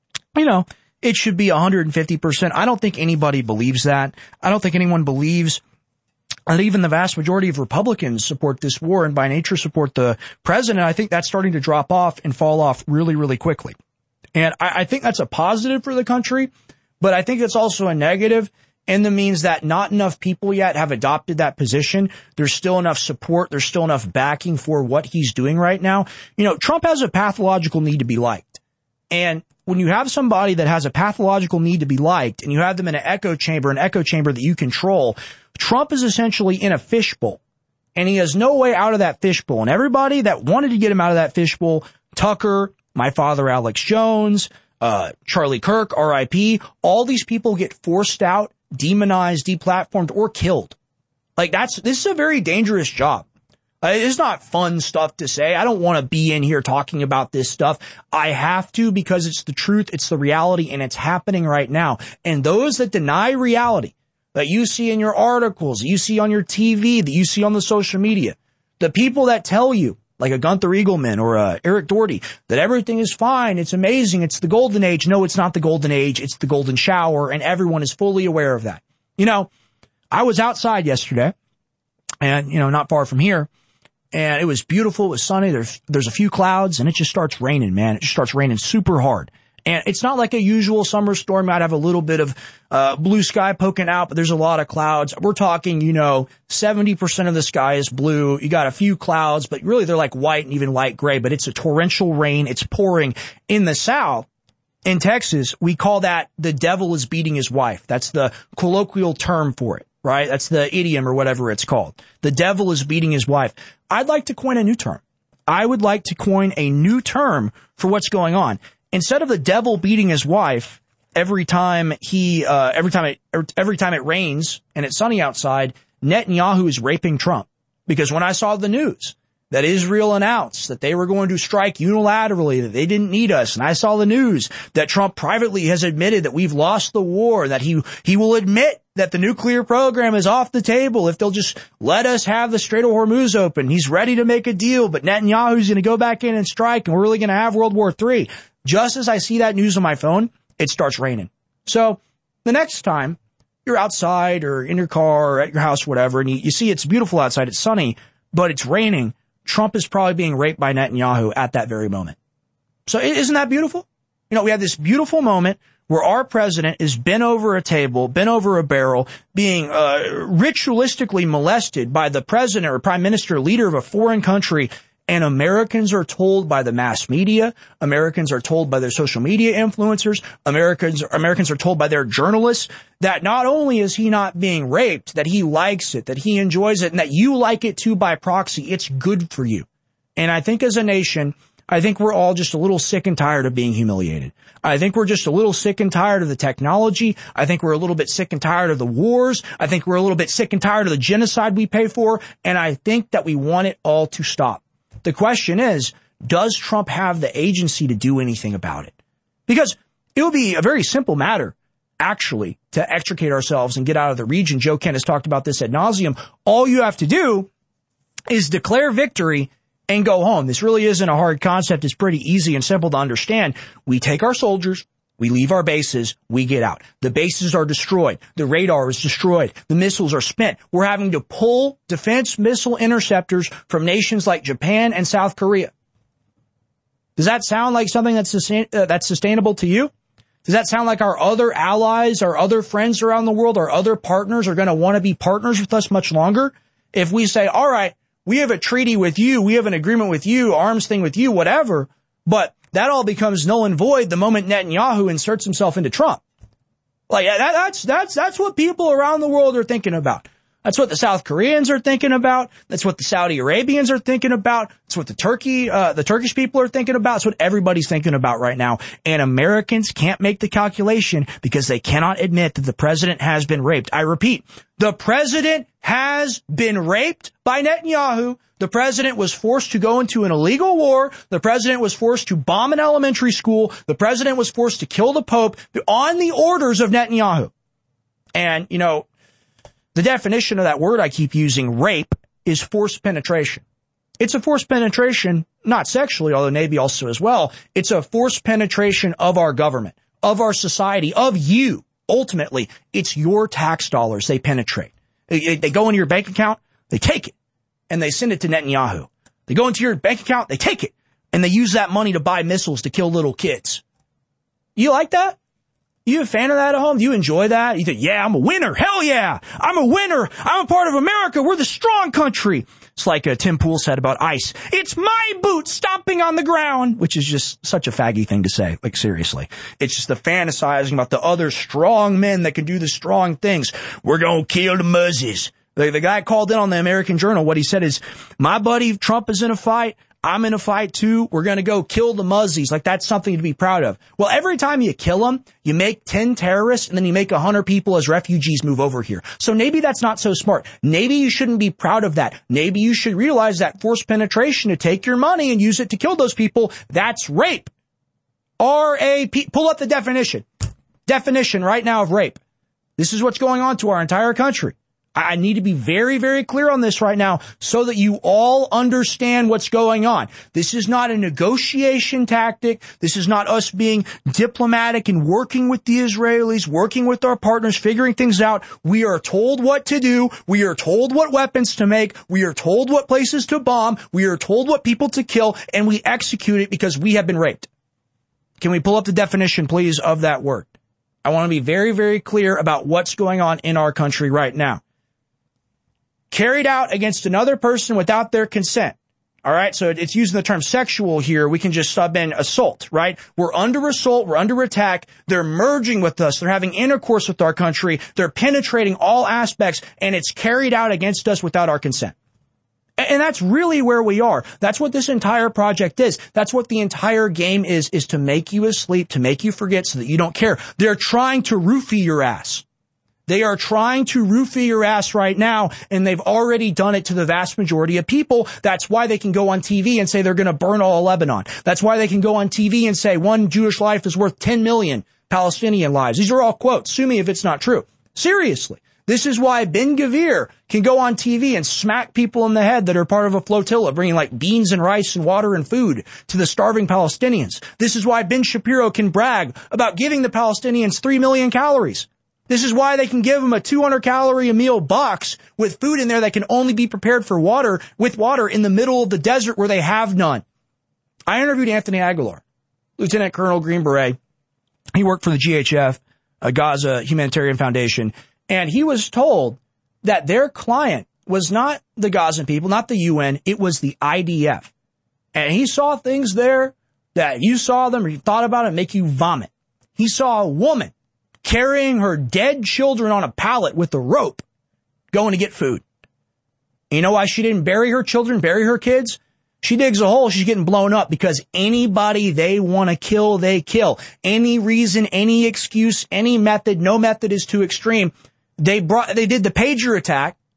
it should be 150%. I don't think anybody believes that. I don't think anyone believes that even the vast majority of Republicans support this war and by nature support the president. I think that's starting to drop off and fall off really, really quickly. And I think that's a positive for the country, but I think it's also a negative in the means that not enough people yet have adopted that position. There's still enough support. There's still enough backing for what he's doing right now. Trump has a pathological need to be liked. And when you have somebody that has a pathological need to be liked and you have them in an echo chamber that you control, Trump is essentially in a fishbowl and he has no way out of that fishbowl. And everybody that wanted to get him out of that fishbowl, Tucker, my father, Alex Jones, Charlie Kirk, RIP, all these people get forced out, demonized, deplatformed, or killed. This is a very dangerous job. It's not fun stuff to say. I don't want to be in here talking about this stuff. I have to because it's the truth, it's the reality, and it's happening right now. And those that deny reality, that you see in your articles, that you see on your TV, that you see on the social media, the people that tell you, like a Gunther Eagleman or Eric Doherty, that everything is fine, it's amazing, it's the golden age. No, it's not the golden age, it's the golden shower, and everyone is fully aware of that. I was outside yesterday, and, not far from here, and it was beautiful, it was sunny, there's a few clouds, and it just starts raining, man. It just starts raining super hard. And it's not like a usual summer storm. Might have a little bit of blue sky poking out, but there's a lot of clouds. We're talking, 70% of the sky is blue. You got a few clouds, but really they're like white and even light gray, but it's a torrential rain. It's pouring. In the South, in Texas, we call that the devil is beating his wife. That's the colloquial term for it, right? That's the idiom or whatever it's called. The devil is beating his wife. I'd like to coin a new term. I would like to coin a new term for what's going on. Instead of the devil beating his wife every time it rains and it's sunny outside, Netanyahu is raping Trump. Because when I saw the news that Israel announced that they were going to strike unilaterally, that they didn't need us, and I saw the news that Trump privately has admitted that we've lost the war, that he will admit that the nuclear program is off the table if they'll just let us have the Strait of Hormuz open. He's ready to make a deal, but Netanyahu's going to go back in and strike, and we're really going to have World War III. Just as I see that news on my phone, it starts raining. So the next time you're outside or in your car or at your house, whatever, and you see it's beautiful outside, it's sunny, but it's raining, Trump is probably being raped by Netanyahu at that very moment. So isn't that beautiful? We have this beautiful moment where our president is bent over a table, bent over a barrel, being ritualistically molested by the president or prime minister, leader of a foreign country. And Americans are told by the mass media, Americans are told by their social media influencers, Americans are told by their journalists that not only is he not being raped, that he likes it, that he enjoys it, and that you like it too by proxy. It's good for you. And I think as a nation, I think we're all just a little sick and tired of being humiliated. I think we're just a little sick and tired of the technology. I think we're a little bit sick and tired of the wars. I think we're a little bit sick and tired of the genocide we pay for. And I think that we want it all to stop. The question is, does Trump have the agency to do anything about it? Because it would be a very simple matter, actually, to extricate ourselves and get out of the region. Joe Kent has talked about this ad nauseum. All you have to do is declare victory and go home. This really isn't a hard concept. It's pretty easy and simple to understand. We take our soldiers, we leave our bases, we get out. The bases are destroyed. The radar is destroyed. The missiles are spent. We're having to pull defense missile interceptors from nations like Japan and South Korea. Does that sound like something that's sustainable to you? Does that sound like our other allies, our other friends around the world, our other partners are going to want to be partners with us much longer? If we say, all right, we have a treaty with you, we have an agreement with you, arms thing with you, whatever, but that all becomes null and void the moment Netanyahu inserts himself into Trump. Like, that's what people around the world are thinking about. That's what the South Koreans are thinking about. That's what the Saudi Arabians are thinking about. That's what the Turkish people are thinking about. It's what everybody's thinking about right now. And Americans can't make the calculation because they cannot admit that the president has been raped. I repeat, the president has been raped by Netanyahu. The president was forced to go into an illegal war. The president was forced to bomb an elementary school. The president was forced to kill the Pope on the orders of Netanyahu. And, you know, the definition of that word I keep using, rape, is forced penetration. It's a forced penetration, not sexually, although maybe also as well. It's a forced penetration of our government, of our society, of you. Ultimately, it's your tax dollars they penetrate. They go into your bank account, they take it, and they send it to Netanyahu. They go into your bank account, they take it, and they use that money to buy missiles to kill little kids. You like that? You a fan of that at home? Do you enjoy that? You think, yeah, I'm a winner. Hell yeah. I'm a winner. I'm a part of America. We're the strong country. It's like Tim Pool said about ICE. It's my boots stomping on the ground, which is just such a faggy thing to say. Like, seriously. It's just the fantasizing about the other strong men that can do the strong things. We're going to kill the Muzzies. The guy called in on the American Journal. What he said is, my buddy Trump is in a fight. I'm in a fight too. We're going to go kill the Muzzies. Like, that's something to be proud of. Well, every time you kill them, you make 10 terrorists and then you make 100 people as refugees move over here. So maybe that's not so smart. Maybe you shouldn't be proud of that. Maybe you should realize that forced penetration to take your money and use it to kill those people, that's rape. R-A-P. Pull up the definition. Definition right now of rape. This is what's going on to our entire country. I need to be very, very clear on this right now so that you all understand what's going on. This is not a negotiation tactic. This is not us being diplomatic and working with the Israelis, working with our partners, figuring things out. We are told what to do. We are told what weapons to make. We are told what places to bomb. We are told what people to kill, and we execute it because we have been raped. Can we pull up the definition, please, of that word? I want to be very, very clear about what's going on in our country right now. Carried out against another person without their consent. All right, so it's using the term sexual here. We can just sub in assault, right? We're under assault. We're under attack. They're merging with us. They're having intercourse with our country. They're penetrating all aspects, and it's carried out against us without our consent. And that's really where we are. That's what this entire project is. That's what the entire game is to make you asleep, to make you forget so that you don't care. They're trying to roofie your ass. They are trying to roofie your ass right now, and they've already done it to the vast majority of people. That's why they can go on TV and say they're going to burn all of Lebanon. That's why they can go on TV and say one Jewish life is worth 10 million Palestinian lives. These are all quotes. Sue me if it's not true. Seriously. This is why Ben-Gvir can go on TV and smack people in the head that are part of a flotilla, bringing like beans and rice and water and food to the starving Palestinians. This is why Ben Shapiro can brag about giving the Palestinians 3 million calories. This is why they can give them a 200-calorie-a-meal box with food in there that can only be prepared with water in the middle of the desert where they have none. I interviewed Anthony Aguilar, Lieutenant Colonel Green Beret. He worked for the GHF, Gaza Humanitarian Foundation, and he was told that their client was not the Gazan people, not the UN, it was the IDF. And he saw things there that you saw them or you thought about it make you vomit. He saw a woman carrying her dead children on a pallet with a rope, going to get food. You know why she didn't bury her children, bury her kids? She digs a hole, she's getting blown up because anybody they want to kill, they kill. Any reason, any excuse, any method, no method is too extreme. They did the pager attack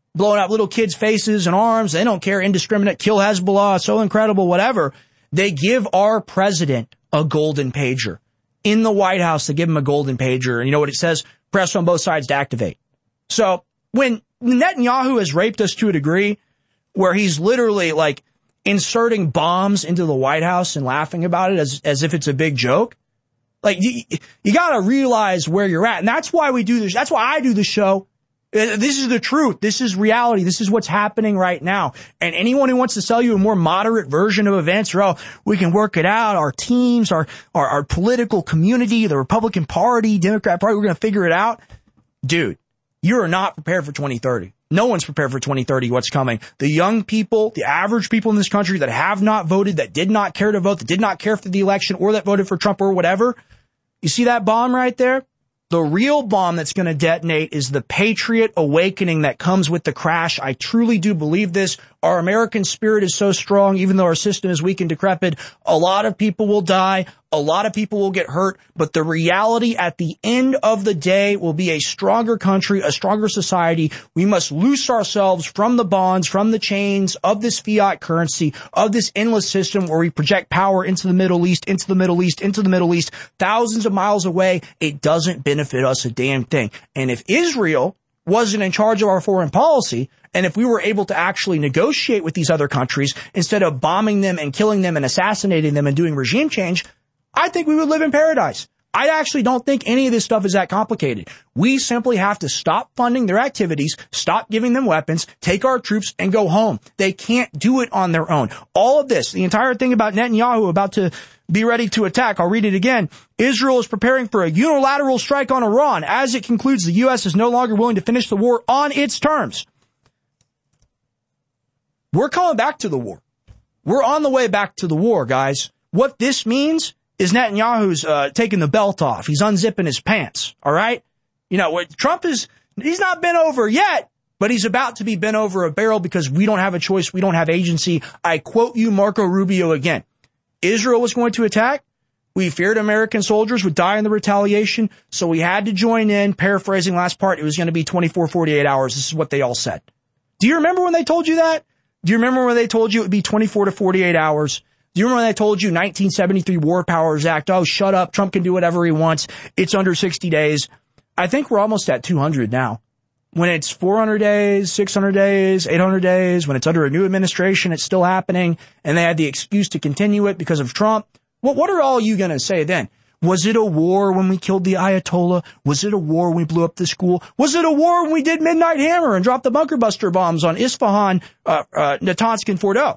blowing up little kids' faces and arms. They don't care. Indiscriminate. Kill Hezbollah. So incredible. Whatever. They give our president a golden pager. In the White House, they give him a golden pager. And you know what it says? Press on both sides to activate. So when Netanyahu has raped us to a degree where he's literally like inserting bombs into the White House and laughing about it as if it's a big joke, like you got to realize where you're at. And that's why we do this. That's why I do the show. This is the truth. This is reality. This is what's happening right now. And anyone who wants to sell you a more moderate version of events, or, oh, we can work it out, our teams, our political community, the Republican Party, Democrat Party, we're going to figure it out. Dude, you are not prepared for 2030. No one's prepared for 2030, what's coming. The young people, the average people in this country that have not voted, that did not care to vote, that did not care for the election, or that voted for Trump or whatever. You see that bomb right there? The real bomb that's going to detonate is the patriot awakening that comes with the crash. I truly do believe this. Our American spirit is so strong, even though our system is weak and decrepit. A lot of people will die. A lot of people will get hurt. But the reality at the end of the day will be a stronger country, a stronger society. We must loose ourselves from the bonds, from the chains of this fiat currency, of this endless system where we project power into the Middle East, into the Middle East, into the Middle East, thousands of miles away. It doesn't benefit us a damn thing. And if Israel wasn't in charge of our foreign policy, and if we were able to actually negotiate with these other countries instead of bombing them and killing them and assassinating them and doing regime change, I think we would live in paradise. I actually don't think any of this stuff is that complicated. We simply have to stop funding their activities, stop giving them weapons, take our troops, and go home. They can't do it on their own. All of this, the entire thing about Netanyahu about to be ready to attack, I'll read it again. Israel is preparing for a unilateral strike on Iran. As it concludes, the U.S. is no longer willing to finish the war on its terms. We're coming back to the war. We're on the way back to the war, guys. What this means is Netanyahu's taking the belt off. He's unzipping his pants, all right? You know, what Trump he's not bent over yet, but he's about to be bent over a barrel because we don't have a choice. We don't have agency. I quote you, Marco Rubio, again. Israel was going to attack. We feared American soldiers would die in the retaliation, so we had to join in. Paraphrasing last part, it was going to be 24, 48 hours. This is what they all said. Do you remember when they told you that? Do you remember when they told you it would be 24 to 48 hours? Do you remember when they told you 1973 War Powers Act? Oh, shut up. Trump can do whatever he wants. It's under 60 days. I think we're almost at 200 now. When it's 400 days, 600 days, 800 days, when it's under a new administration, it's still happening, and they had the excuse to continue it because of Trump. What are all you going to say then? Was it a war when we killed the Ayatollah? Was it a war when we blew up the school? Was it a war when we did Midnight Hammer and dropped the bunker buster bombs on Isfahan, Natanz, and Fordo?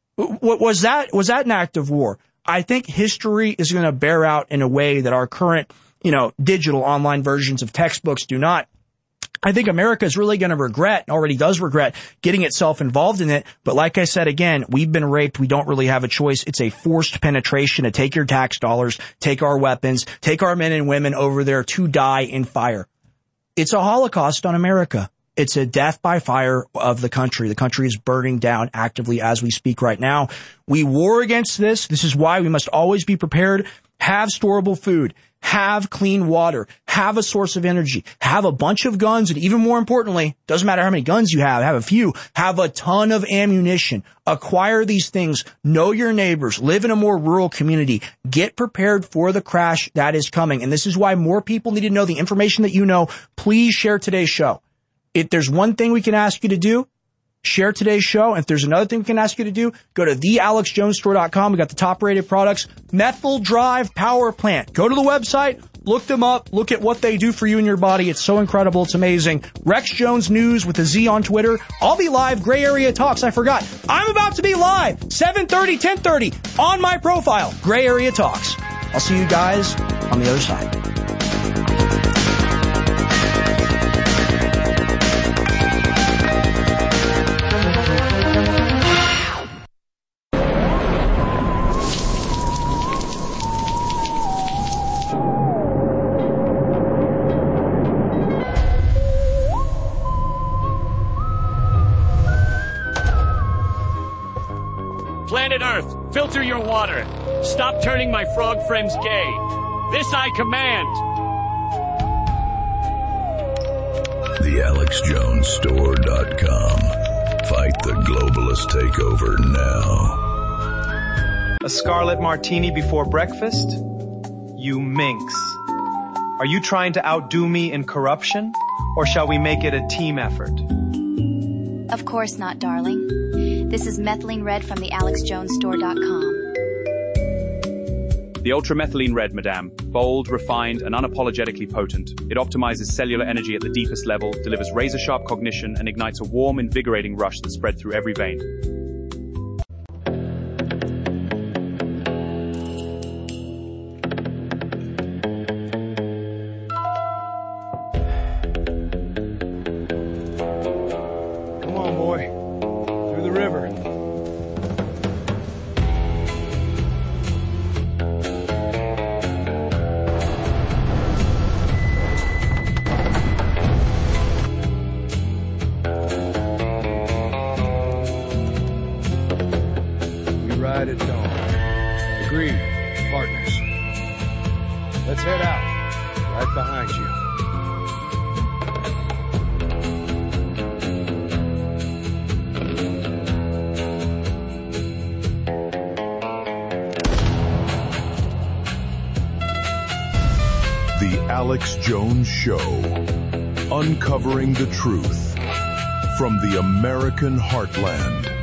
Was that an act of war? I think history is going to bear out in a way that our current, digital online versions of textbooks do not. I think America is really going to regret, already does regret, getting itself involved in it. But like I said, again, we've been raped. We don't really have a choice. It's a forced penetration to take your tax dollars, take our weapons, take our men and women over there to die in fire. It's a Holocaust on America. It's a death by fire of the country. The country is burning down actively as we speak right now. We war against this. This is why we must always be prepared. Have storable food. Have clean water, have a source of energy, have a bunch of guns, and even more importantly, doesn't matter how many guns you have a few, have a ton of ammunition, acquire these things, know your neighbors, live in a more rural community, get prepared for the crash that is coming. And this is why more people need to know the information that you know. Please share today's show. If there's one thing we can ask you to do, share today's show. And if there's another thing we can ask you to do, go to thealexjonesstore.com. We got the top rated products. Methyl Drive Power Plant. Go to the website, look them up, look at what they do for you and your body. It's so incredible. It's amazing. Rex Jones News with a Z on Twitter. I'll be live. Gray Area Talks. I forgot. I'm about to be live. 7:30, 10:30 on my profile. Gray Area Talks. I'll see you guys on the other side. Planet Earth, filter your water. Stop turning my frog friends gay. This I command. TheAlexJonesStore.com. Fight the globalist takeover now. A scarlet martini before breakfast? You minx. Are you trying to outdo me in corruption? Or shall we make it a team effort? Of course not, darling. This is Methylene Red from TheAlexJonesStore.com. The Ultramethylene Red, madame. Bold, refined, and unapologetically potent. It optimizes cellular energy at the deepest level, delivers razor-sharp cognition, and ignites a warm, invigorating rush that spreads through every vein. Come on, boy. Through the river. Right at dawn. Agreed. Partners. Let's head out. Right behind you. The Alex Jones Show. Uncovering the truth from the American heartland.